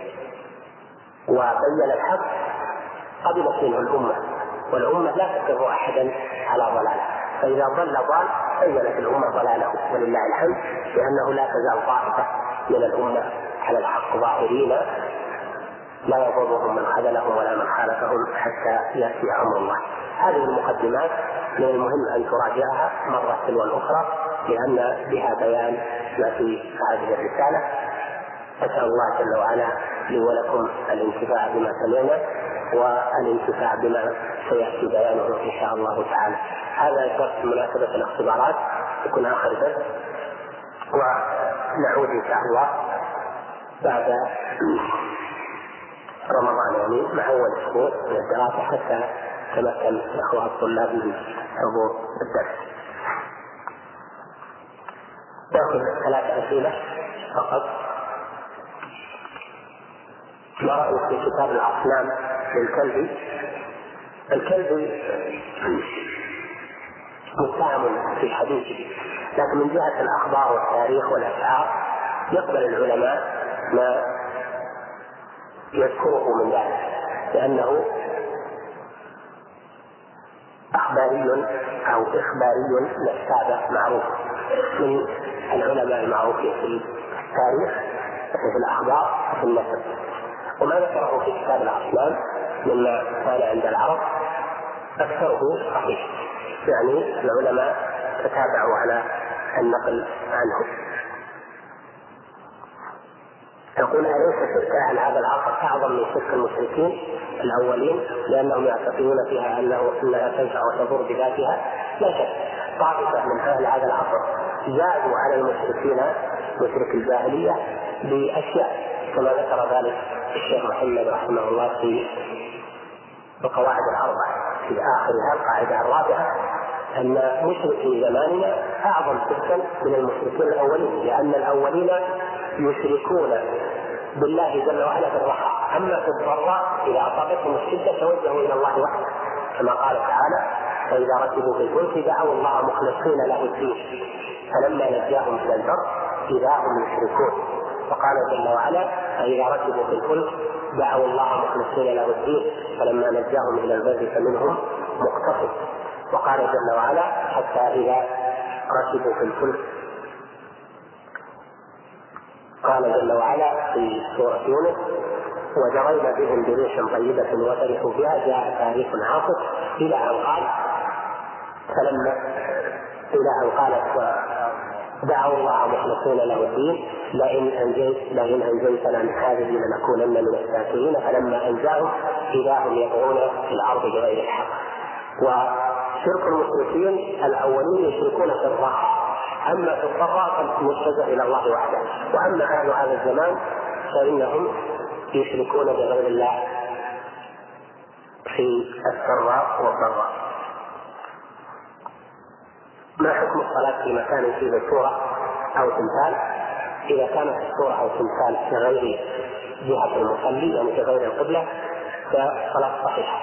وبين الحق قبلت منه الأمة، والأمة لا تقر أحدا على ضلاله، فإذا ضل ضال بينت الأمة ضلاله ولله الحمد، لأنه لا تزال طائفة من الأمة على الحق ظاهرين لا يضرهم من خذلهم ولا من خالفهم حتى يأتي أمر الله. هذه المقدمات من المهم أن تراجعها مرة تلو الأخرى، لأن بها بيان ما في هذه الرسالة. أسأل الله جل وعلا لي ولكم الانتفاع بما سمعنا والانتفاع بما سيأتي بيانه إن شاء الله تعالى. هذا الدرس مناسبة الاختبارات، يكون آخر درس، ونعود إن شاء الله بعد رمضان، يعني مع أول أسبوع من الدراسة، حتى تمكن الأخوة الطلاب من حضور الدرس. نأخذ ثلاث أسئلة فقط. ما رأيك في كتاب الأصنام للكلب؟ الكلب متهم في حديثه، لكن من جهة الأخبار والتاريخ والأشعار يقبل العلماء ما يذكره من ذلك، لأنه أخباري أو إخباري نسابة معروف من العلماء المعروفين في التاريخ وفي الأخبار وفي النسب. وما ذكره في كتاب الأصنام مما كان عند العرب أكثره صحيح، يعني العلماء تتابعوا على النقل عنه. يقول: أليس شرك أهل هذا العصر أعظم من شرك المشركين الأولين لأنهم يعتقدون فيها أنه إنها تنفع وتضر بذاتها؟ لا شك، طائفة من أهل هذا العصر زادوا على المشركين مشرك الجاهلية بأشياء، كما ذكر ذلك الشيخ محمد رحمه الله في القواعد الأربعة في آخرها القاعدة الرابعة، أن مشركي زماننا أعظم شركا من المشركين الأولين، لأن الأولين يشركون بالله جل وعلا في الرخاء، أما في الضراء إذا أصابتهم الشدة توجهوا إلى الله وحده، كما قال تعالى: فإذا ركبوا في الفلك دعوا الله مخلصين له الدين فلما نجاهم إلى البر إذا هم يشركون. وقال جل وعلا: فإذا ركبوا في الفلك دعوا الله مخلصين له الدين فلما نجاهم إلى البر فمنهم مقتصد. وقال جل وعلا: حتى إذا ركبوا في الفلك. قال جل وعلا في سورة يونس: وجرينا بهم بريح طيبة وفرحوا بها جاء تاريخ عاصف، إلى أن قال فلما إلى أن قالت دعوا الله مخلصين له الدين لئن أنجيت لئن أنجيتنا من هذه لنكونن من الشاكرين فلما أنجاهم إذا هم يبغون في الأرض بغير الحق. وشرك المشركين الأولين يشركون في الرخاء، أما في الضراء فالمتجه إلى الله وحده، وأما أهل هذا الزمان فإنهم يشركون بغير الله في السراء والضراء. ما حكم الصلاة في مكان فيه صورة أو تمثال؟ إذا كانت الصورة أو تمثال في غير جهة المصلي يعني في غير القبلة فالصلاة صحيحة،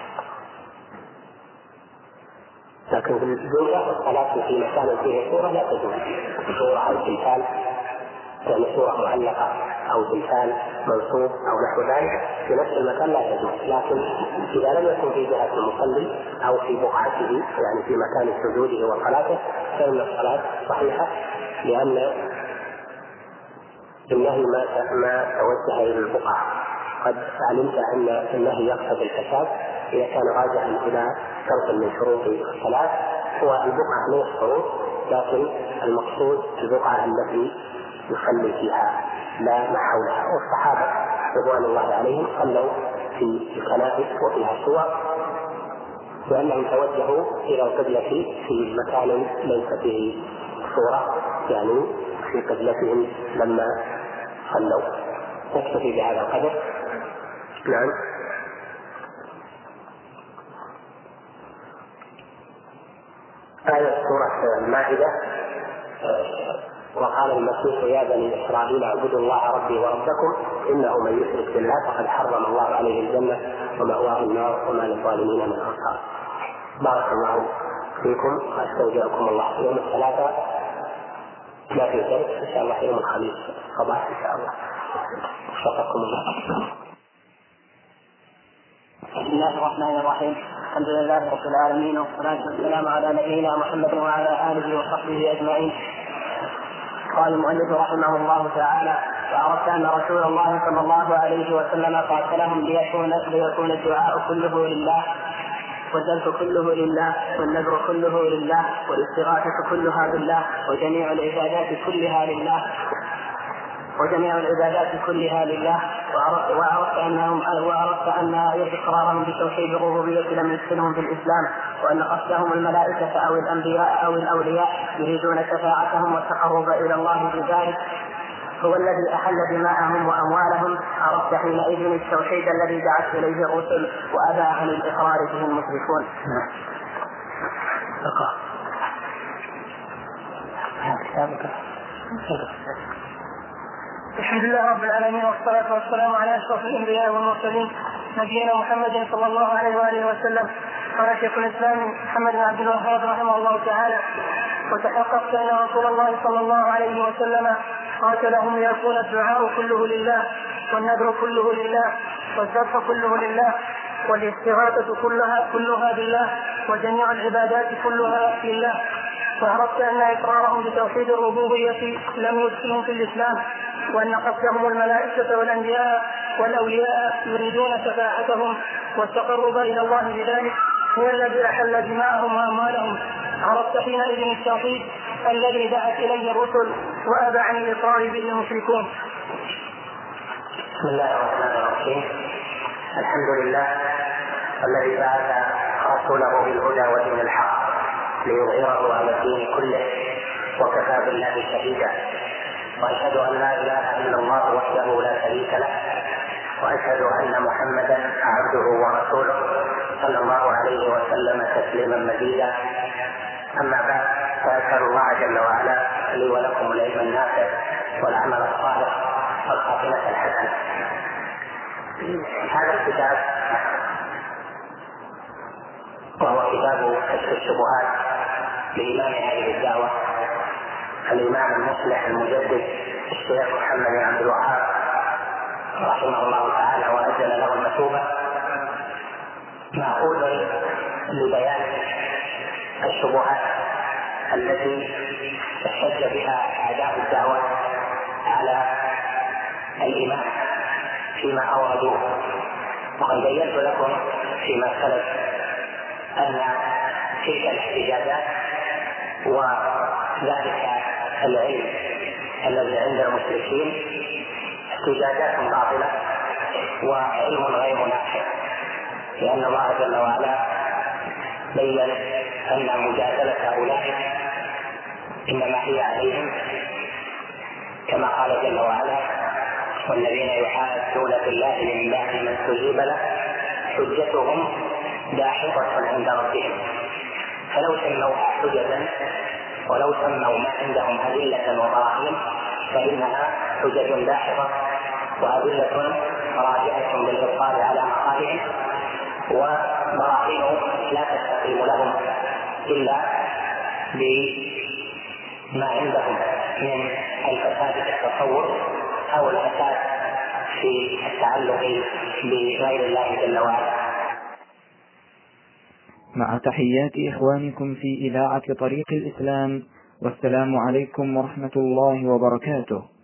لكن في الجملة الصلاة في مكان فيه صورة لا تجوز. صورة أو تمثال يعني صورة معلقة أو تمثال منصوب أو نحو ذلك في نفس المكان لا تجوز، لكن إذا لم يكن في جهة المصلي أو في بقعته يعني في مكان سجوده وصلاته فإن الصلاة صحيحة، لأن النهي ما ما توجه إلى البقعة. قد علمت أن النهي يقتضي الفساد إذا كان راجعا إلى شرط من شروط الصلاة، هو البقعة ليس شروط، لكن المقصود البقعة التي يصلي فيها لا ما حولها. والصحابة رضوان الله عليهم صلوا في الكنائس وفيها الصور لأنهم توجهوا إلى القبلة في مكان ليس فيه صورة، يعني في قبلتهم لما صلوا. نكتفي بهذا القدر. نعم. آية سورة المائدة: وقال المسيح يا بني إسرائيل اعبدوا الله ربي وربكم إنه من يشرك بالله فقد حرم الله عليه الجنة ومأواه النار وما للظالمين من أنصار. بارك الله فيكم واستودعكم الله. يوم الثلاثاء ما في درس إن شاء الله، يوم الخميس صباح إن شاء الله. وفقكم الله. بسم الله الرحمن الرحيم. الحمد لله رب العالمين والصلاة والسلام على نبينا محمد وعلى آله وصحبه أجمعين. قال المؤلف رحمه الله تعالى: وعرفت أن رسول الله صلى الله عليه وسلم قاتلهم ليكون, ليكون الدعاء كله لله، والذبح كله لله، والنذر كله لله، والاستغاثة كلها بالله، وجميع العبادات كلها لله وجميع العبادات كلها لله. وعرفت أنهم وعرفت أن إقرارهم بتوحيد الربوبية لم يدخلهم في الإسلام، وأن قصدهم الملائكة أو الأنبياء أو الأولياء يريدون شفاعتهم والتقرب إلى الله بذلك هو الذي أحل دماءهم وأموالهم. عرفت حينئذ التوحيد الذي دعت إليه الرسل وأبى عن الإقرار به المشركون. الحمد لله رب العالمين، والصلاة والسلام على أشرف الأنبياء والمرسلين نبينا محمد صلى الله عليه وآله وسلم. قال شيخ الإسلام محمد بن عبد الوهاب رحمه الله تعالى: وتحققت أن رسول الله صلى الله عليه وسلم قاتلهم ليكون الدعاء كله لله، والنذر كله لله، والذبح كله لله، والاستغاثة كلها كلها بالله، وجميع العبادات كلها لله. وعرفت أن إقرارهم بتوحيد الربوبية لم يدخلهم في الإسلام، وأن قصدهم الملائكة والأنبياء والأولياء يريدون شفاعتهم والتقرب إلى الله بذلك هو الذي أحل دماءهم وأموالهم. عرفت حينئذ التوحيد الذي دعت إليه الرسل وأبى عن الإقرار به المشركون. بسم الله الرحمن الرحيم. الحمد لله الذي بعث رسوله بالهدى ودين الحق ليظهره على الدين كله، وكفى بالله شهيدا. وأشهد أن لا إله إلا الله وحده لا شريك له، وأشهد أن محمدا عبده ورسوله صلى الله عليه وسلم تسليما مزيدا. أما بعد، فأسأل الله جل وعلا لي ولكم العلم النافع والعمل الصالح والخاتمة الحسنة. هذا الكتاب وهو كتاب كشف الشبهات لإمام هذه الدعوة الإمام المصلح المجدد الشيخ محمد بن عبد الوهاب رحمه الله تعالى وأجل له المثوبة، مأخوذ لبيان الشبهات التي احتج بها أعداء الدعوة على الإمام فيما أوردوه. وقد بينت لكم فيما سلف أن تلك الاحتجاجات وذلك العلم الذي عند المشركين احتجاجات باطلة وعلم غير نافع، لأن الله جل وعلا بين أن مجادلة هؤلاء إنما هي عليهم كما قال جل وعلا: والذين يحادون في الله من بعد ما استجيب له حجتهم داحضة عند ربهم. فلو سموها حجة ولو سموا ما عندهم أدلة وبراهين فإنها حجج داحضة وأدلة راجعة بالإبطال على مقالهم، وبراهين لا تستقيم لهم إلا بما عندهم من الفساد في التصور أو الفساد في التعلق بغير الله جل وعلا. مع تحيات إخوانكم في إذاعة طريق الإسلام، والسلام عليكم ورحمة الله وبركاته.